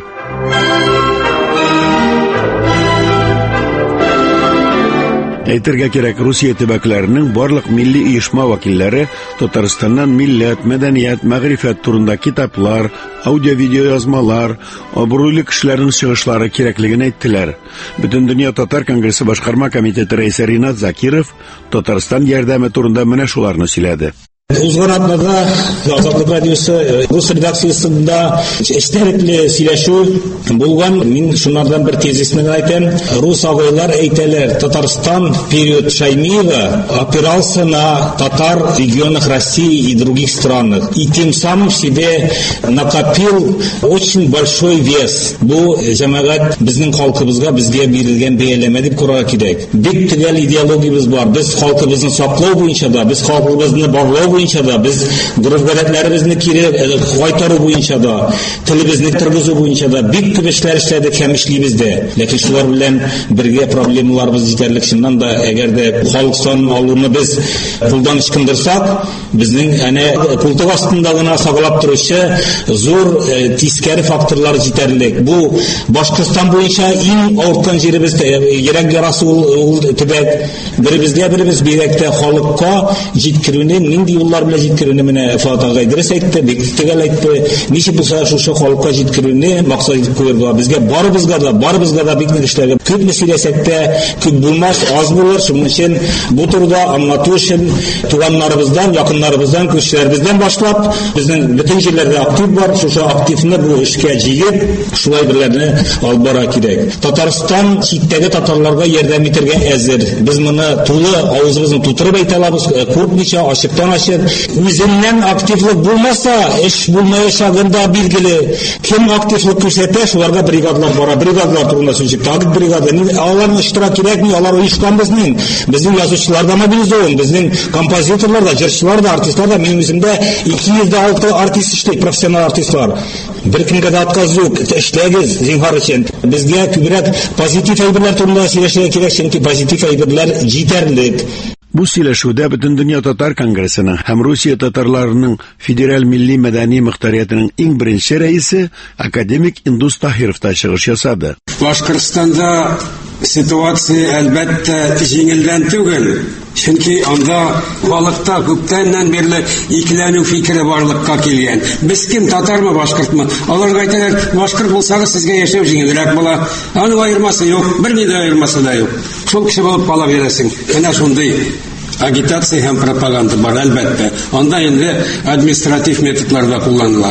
S13: Әйтергә кирәк, Русия төбәкләренең барлык милли оешма вәкилләре Татарстаннан милләт, мәдәният, мәгърифәт турында китаплар, аудио-видео язмалар, абруйлы кешеләрнең чыгышлары кирәклеген әйттеләр. Бөтен дөнья татар конгрессы башкарма комитеты рәисе Ринат Закиров Татарстан ярдәме турында менә шуларны сөйләде.
S16: Узган атнада Азатлык радиосы рус редакциясында эчтәлекле сөйләшү булган. Мин шуннардан бер тезисне әйтәм. Рус агайлар әйтәләр, Татарстан в период Шаймиева опирался на татар в регионах России и других странах. И тем самым в себе накопил очень большой вес. Бу җәмәгать безнең халкыбызга безгә бирелгән бәяләмә дип карарга кирәк. Бик төгәл идеологиябыз бар. Без халкыбызны саклау буенча да, без халкыбызны барлау буенча да, без гөрәф-гадәтләребезне кире кайтару буенча да, телебезне тыргызу буенча да бик күп эшләр эшләдек, кемишлибез дә. Ләкин шулар белән бергә проблемаларыбыз җитәрлек, шуннан да әгәр дә халык санын алуны без кулдан ычкындырсак, безнең әнә култык астында гына саклап торучы зур тискәре факторлар җитәрлек. Бу Башкортстан буенча иң авырткан җиребез, йөрәк ярасы ул төбәк. Беребезгә беребез бирәктә халыкка җиткерүне нинди юллар белән җиткерүне менә Фатага Идрис әйтте, бик төгәл әйтте. Ничек булса шушы халыкка җиткерүне максат итеп куярга, безгә барыбызга да, барыбызга да бик нык эшләргә. Күпне сөйләсәк тә күп булмас, аз булыр. Шуның өчен бу турыда аңлату өчен туганнарыбыздан, якыннарыбыздан, күршеләребездән башлап, безнең бөтен җирләрдә актив бар. Шушы активны бу эшкә җыеп, шулай берләрне алып бара кирәк. Татарстан читтәге татарларга ярдәм итәргә әзер. Без моны тулы авызыбызны тутырып әйтә алабыз, курыкмыйча, ачыктан ачык. Үзеннән активлык булмаса, эш булмаячагында билгеле. Кем активлык күрсәтә, шуларга бригадалар бара. Бригадалар турында сүз тагы бригада. Аларны иштирак кирәкми, алар оешканбызның. Безнең язучылар да мобилизован, безнең композиторлар да, җырчылар да, артистлар да. Минем үземдә ике йөз алты артист эшли, профессиональ артистлар. Беркемгә дә отказ юк. Эшләгез, зинһар өчен. Безгә күбрәк позитив әйберләр турында сөйләшергә кирәк, чөнки позитив әйберләр җитәрлек.
S13: Бу сөйләшүдә Бөтен дөнья татар конгрессының һәм Русия татарларының федераль милли мәдәни мөхтәриятының иң беренче рәисе академик Индус Таһиров та чыгыш ясады.
S17: Башкортстанда ситуация әлбәттә җиңелдән түгел. Чөнки анда халыкта күптәннән бирле икеләнү фикере барлыкка килгән. Без кем, татармы, башкортмы? Алар әйтәләр, башкорт булсагыз сезгә яшәү җиңелрәк була. Аны аермасы юк, бер ни дә аермасы да юк. Шул кеше булып кала бирәсең. Менә шундый агитация һәм пропаганда бар әлбәттә. Анда инде административ методлар да кулланыла.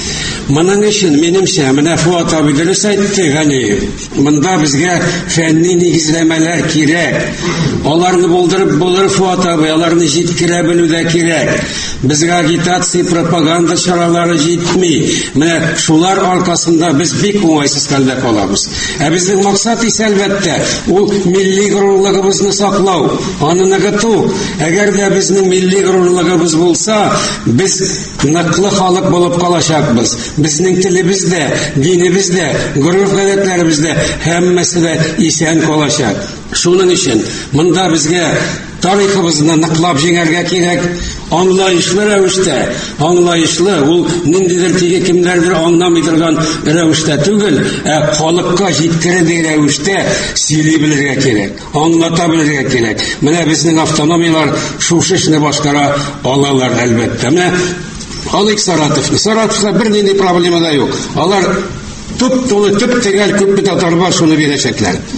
S17: Моның өчен минемчә, менә Фуат абый дөрес әйтте, Ганиев. Монда безгә фәнни нигезләмәләр кирәк. Аларны булдырып булыр Фуат абый, аларны җиткерә белүдә кирәк. Безгә агитация, пропаганда чаралары җитми. Менә шулар аркасында без бик уңайсыз хәлдә калабыз. Ә безнең максат исә әлбәттә ул милли горурлыгыбызны саклау, аны ныгыту. Әгәр дә безнең милли горурлыгыбыз булса, без ныклы халык булып калачакбыз. Безнең телебез дә, динебез дә, гореф-гадәтләребез дә һәммәсе дә исән калачак. Шуның өчен монда безгә тарихыбызны ныклап җиңәргә кирәк. Аңлаешлы рәвештә, аңлаешлы, ул ниндидер теге кемнәрдер аңламый торган рәвештә түгел, ә халыкка җиткерер рәвештә сөйли белергә кирәк, аңлата белергә кирәк. Менә безнең автономиялар шушы эшне башкара алалар әлбәттә. Менә Алык Саратовны. Саратовта бер нинди проблема да юк. Алар туп-тулы, төп-тегәл күп татар бар, шуны бирәчәкләр.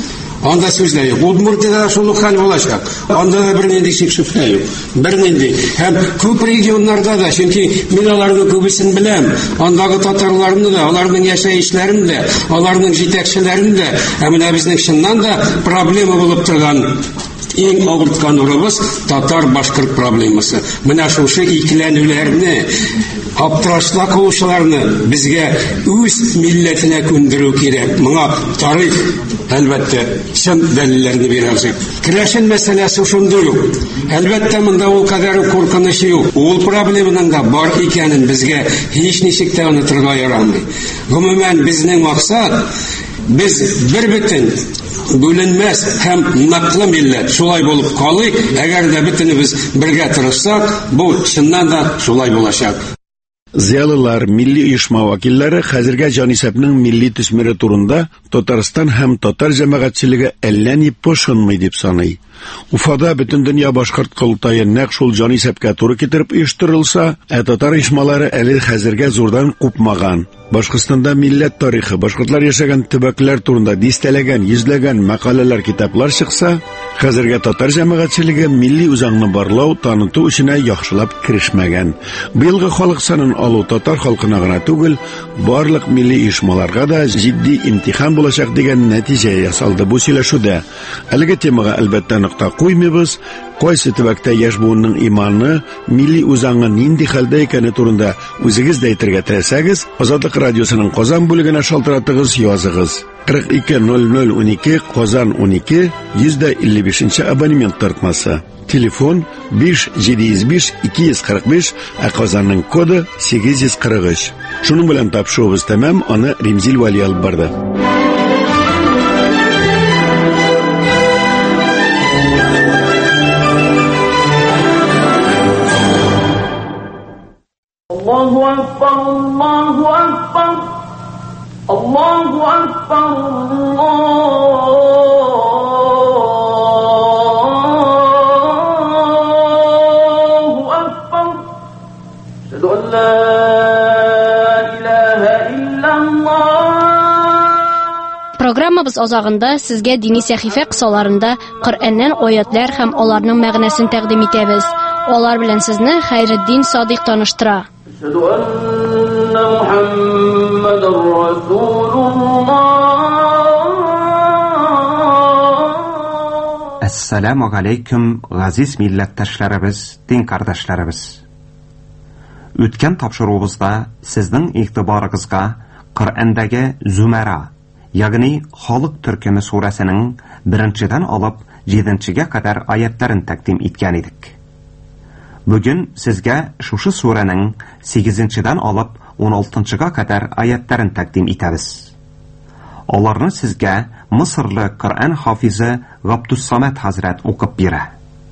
S17: анда сүз дә юк. Удмуртиядә шул ук хәл булачак. Анда да бернинди шик-шөбһә юк. Бернинди. Һәм күп регионнарда да, чөнки мин аларны күбесен беләм. Андагы татарларны да, аларның яшәешләрен дә, аларның җитәкчеләрен дә, ә менә безнең чыннан да проблема булып торган иң авырткан урыбыз татар-башкорт проблемасы. Менә шушы икеләнүләрне, аптырашта калучыларны безгә үз милләтенә күндерү кирәк. Моңа тарих әлбәттә чын дәлилләрне бирәчәк. Керәшен мәсьәләсе шундый ук. Әлбәттә монда ул кадәр куркыныч юк. Ул проблеманың да бар икәнен безгә һич ничек тә онытырга ярамый. Гомумән безнең максат без бер бөтен бүленмәс һәм наклы милләт шулай булып калыйк. Әгәр дә бөтенебез бергә тырышсак, бу чыннан да шулай булачак.
S13: Зиялылар, милли оешма вакилләре хәзергә җанисәпнең милли төсмере турында Татарстан һәм татар җәмәгатьчелеге әллә ни пошынмый дип саный. Уфада бөтен дөнья башкорт кылтайы нәкъ шул җанисәпкә туры китереп оештырылса, ә татар оешмалары әле хәзергә зурдан купмаган. Башкортстанда милләт тарихы, башкортлар яшәгән төбәкләр турында дистәләгән, йөзләгән мәкаләләр, китаплар чыкса, хәзергә татар җәмәгатьчелеге милли үзаңны барлау, таныту эшенә яхшылап керешмәгән. Быелгы халык санын алу татар халкына гына түгел, барлык милли оешмаларга да җитди имтихан булачак дигән нәтиҗә ясалды бу сөйләшүдә. Әлеге темага әлбәттә нокта куймыйбыз. Кайсы төбәктә яшь буынның иманы, милли үзаңы нинди хәлдә икәне турында үзегез дә әйтергә теләсәгез, Азатлык радиосының Казан бүлегенә шалтыратыгыз, языгыз. кырык ике ноль ноль унике Казан унике йөз илле бишенче абонемент тартмасы. Телефон биш җиде йөз биш ике йөз кырык биш, ә Казанның коды сигез йөз кырык өч. Шуның белән тапшыруыбыз тәмам, аны Римзил Вали алып барды.
S18: Allahu Akbar, Allahu Akbar, Allahu Akbar, Allahu Akbar. Ashhadu an la ilaha illallah.
S1: Программабыз азагында сезгә дини сәхифә кысаларында Коръәннән аятлар һәм аларның мәгънәсен тәкъдим итәбез. Алар белән сезне Хәйретдин Садыйк таныштыра.
S18: أشهد أن محمد رسول الله.
S19: Assalamu alaykum газиз милләттәшләребез, дин кардәшләребез. Үткән тапшыруыбызда сезнең игътибарыгызга Коръәндәге Зумара, ягъни Халык төркеме сурәсенең беренчедән алып җиденчегә кадәр аятларын тәкъдим иткән идек. Бүген сезгә шушы сүрәнең сигезенчедән алып он алтынчыга кадәр аятларын тәкъдим итәбез. Аларны сезгә Мисырлы Коръән хафизы Габдуссамад хәзрәт укып бирә.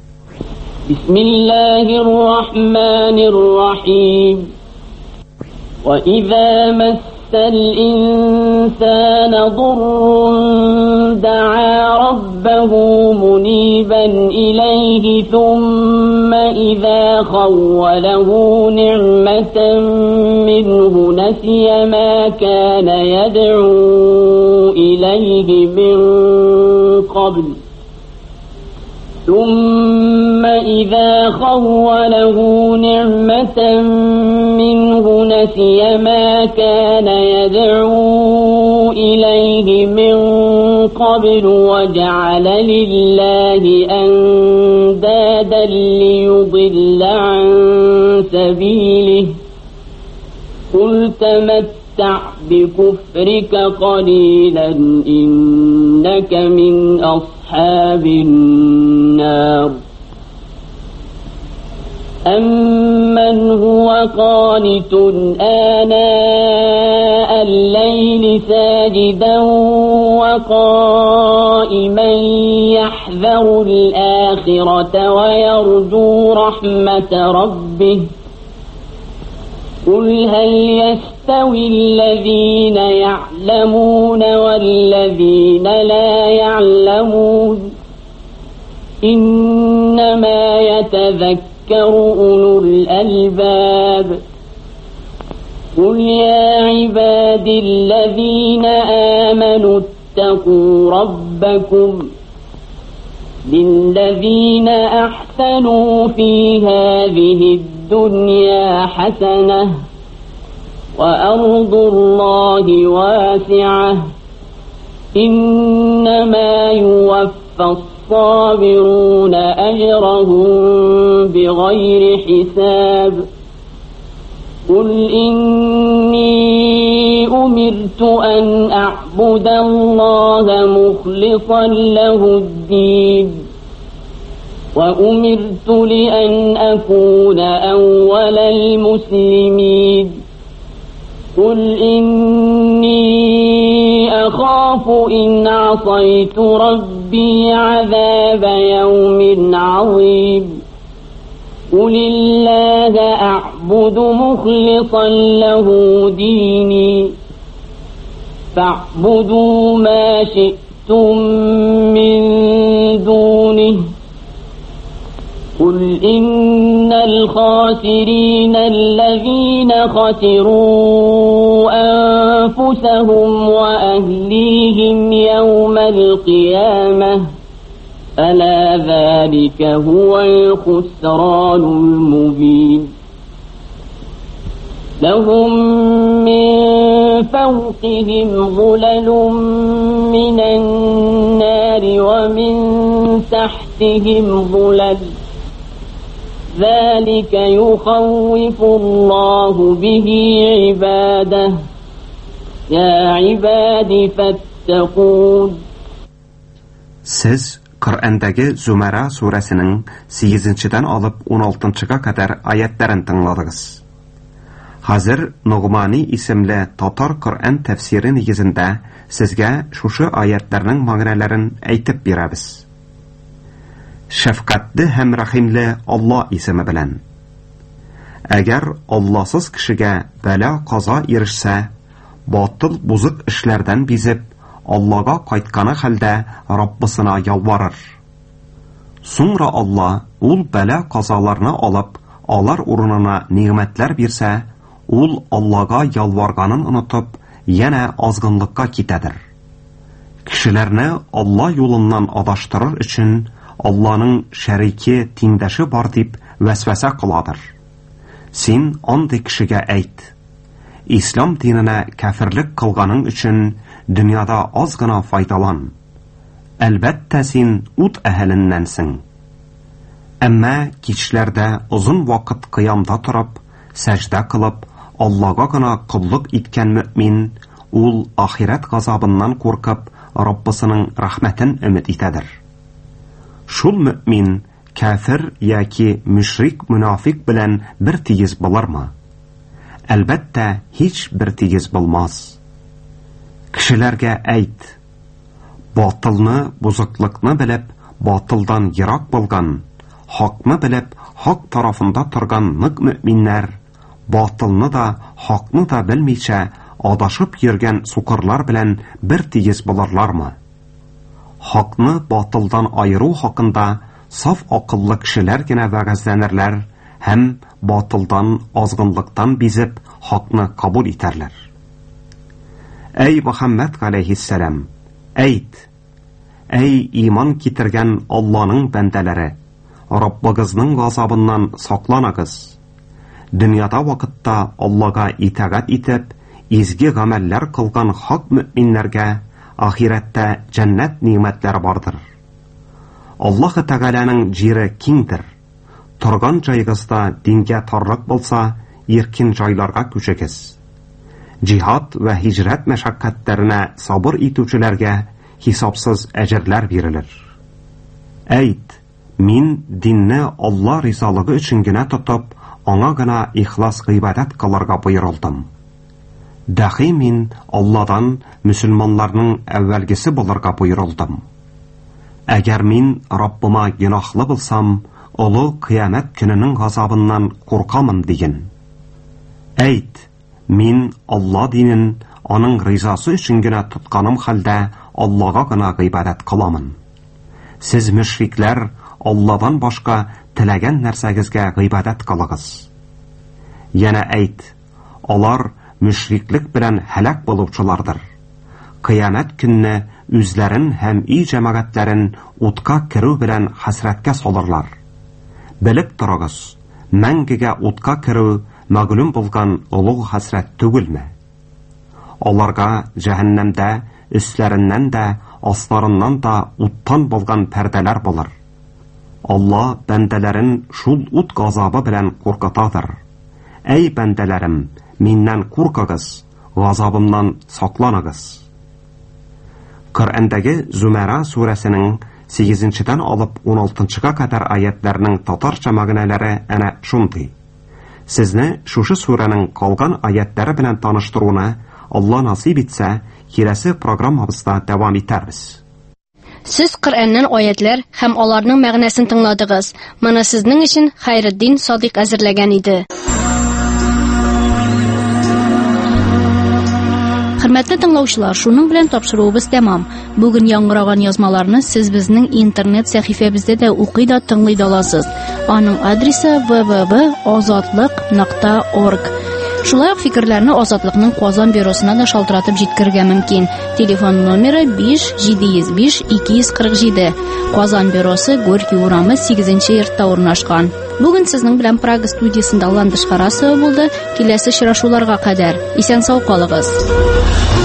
S18: Бисмиллаһир-рахманир-рахим. Ва иза массал инсана дуррун да'a rabbahu muniban ilayhi thumma idha khawwalahu ni'matan minhu nasiya ma kana yad'u ilayhi min qabl. ثم إذا خوله نعمة منه نسي ما كان يدعو إليه من قبل وجعل لله أندادا ليضل عن سبيله قل تمتع بكفرك قليلا إنك من أصحاب النار. أمن هو قانت آناء الليل ساجدا وقائما يحذر الآخرة ويرجو رحمة ربه قل هل يستوي الذين يعلمون والذين لا يعلمون إنما يتذكر أولو الألباب قل يا عبادي الذين آمنوا واتقوا ربكم للذين أحسنوا في هذه الدنيا حسنة وأرض الله واسعة إنما يوفى الصابرون أجرهم بغير حساب قل إني أمرت أن أعبد الله مخلصا له الدين وأمرت لأن أكون أول المسلمين قل إني أخاف إن عصيت ربي عذاب يوم عظيم قل الله أعبد مخلصا له ديني فاعبدوا ما شئتم من دونه قل إن الخاسرين الذين خسروا أنفسهم وأهليهم يوم القيامة ألا ذلك هو الخسران المبين لهم من فوقهم ظلل من النار ومن تحتهم ظلل ذلك يخوف الله به عباده يا عباد فاتقون.
S19: Siz Qur'andagi Zumara surasining sakkizinchidan olib o'n oltinchiga qadar oyatlarini tingladingiz. Hozir Nug'mani ismli Tatar Qur'on tafsiri negizida sizga shushu oyatlarning ma'nolarini aytib beramiz. Shafqatli ham rahimli Alloh ismi bilan. Agar Allohsiz kishiga balo qazo erishsa, botil buzuq ishlardan bezib Allohga qaytgani holda Robbisina yalvarar. So'ngra Alloh ul balo qazolarni olib, olar o'rnina ne'matlar bersa, ul Allohga yalvarganini unutib, yana ozg'inlikka ketadir. Kishilarni Alloh yo'lidan adashtirir uchun Allohning shariki tengdashi bor deb vasvasa qiladir. Sen ondi kishiga ayt: Islom dinini kafirlik qilganing uchun dunyoda ozgina foydalan. Albatta sen ut ahlindansan. Ammo kechlarda uzun vaqt qiyomda turib, sajda qilib, Allohga gina qulluq etgan mu'min, ul oxirat g'azobidan qo'rqib, Robbisining rahmatin umid etadir. Shul mu'min kafir yoki mushrik munofiq bilan bir tegiz bo'larmi? Albatta hech bir tegiz bo'lmas. Kishilarga ayt: botilni, buzuqlikni bilib, botildan yiroq bo'lgan, haqni bilib, haq tarafında turgan mu'minlar, botilni da, haqni da bilmaycha adashib yurgan suqurlar bilan bir tegiz bo'larlarmi? Haqni botildan ayru haqında saf aqlli kishilargina va'zlanirlar, ham botildan, ozg'inlikdan bezib haqni qabul etarlar. Ey Muhammad alayhissalom, ayt: Ey iymon keltirgan Allohning bandalari, Robbingizning g'azobidan saqlanasiz. Dunyoda vaqtda Allohga itoat etib, ezgi amallar qilgan haq mu'minlarga oxiratda jannat ne'matlari bordir. Alloh taolaning jeri kengdir. Turgan joyingizda dinga torliq bo'lsa, erkin joylarga ko'chigiz. Jihad va hijrat mashaqqatlarini sabr etuvchilarga hisobsiz ajrlar berilir. Ayt: Men dinni Alloh rizoligi uchungina tutib, onagina ixlos ibodat qilarga buyurildim. Dahi men Allohdan musulmonlarning avvalgisi bo'larga buyurildim. Agar men Robbima gunohli bo'lsam, ulug' qiyomat kunining g'azobidan qo'rqaman degin. Ayt: Men Alloh dinin uning rizosi uchungina tutganim holda Allohga gina ibodat qilaman. Siz mushriklar Allohdan boshqa tilagan narsagizga ibodat qilasiz. Yana ayt: Ular mushriklik bilan halak bo'luvchilardir. кыямәт көнне үзләрен һәм үй җәмәгатьләрен утка керү белән хәсрәткә салырлар. Белеп торыгыз, мәңгегә утка керү мәгълүм булган олуг хәсрәт түгелме? Аларга җәһәннәмдә өсләреннән дә, асларыннан да уттан булган пәрдәләр булыр. Алла бәндәләрен шул ут газабы белән куркытадыр. Әй бәндәләрем, миннән куркыгыз, газабымнан сакланыгыз. Коръәндәге Зумара сүрәсенең сигезенчедән алып он алтынчыга кадәр аятларның татарча мәгънәләре әнә шундый. Сезне шушы сүрәнең калган аятлары белән таныштыруны Алла насыйп итсә, киләсе программабызда дәвам итәрбез.
S1: Сез Коръәннән аятлар һәм аларның мәгънәсен тыңладыгыз. Моны сезнең өчен Хайретдин Садыйк әзерләгән иде. Хөрмәтле тыңлаучылар, шуның белән тапшыруыбыз тәмам. Бүген яңгыраган язмаларны сез безнең интернет сәхифәбездә дә укый да тыңлый да аласыз. Аның адресы дабл ю дабл ю дабл ю точка азатлык точка орг. Шулай ук фикерләрне Азатлыкның Казан бюросына да шалтыратып җиткерергә мөмкин. Телефон номеры биш җиде йөз биш ике йөз кырык җиде. Казан бюросы Горький урамы сигезенче йортта урнашкан. Бүген сезнең белән Прага студиясендә ландыш карасы булды. Киләсе очрашуларга кадәр исән сау калыгыз.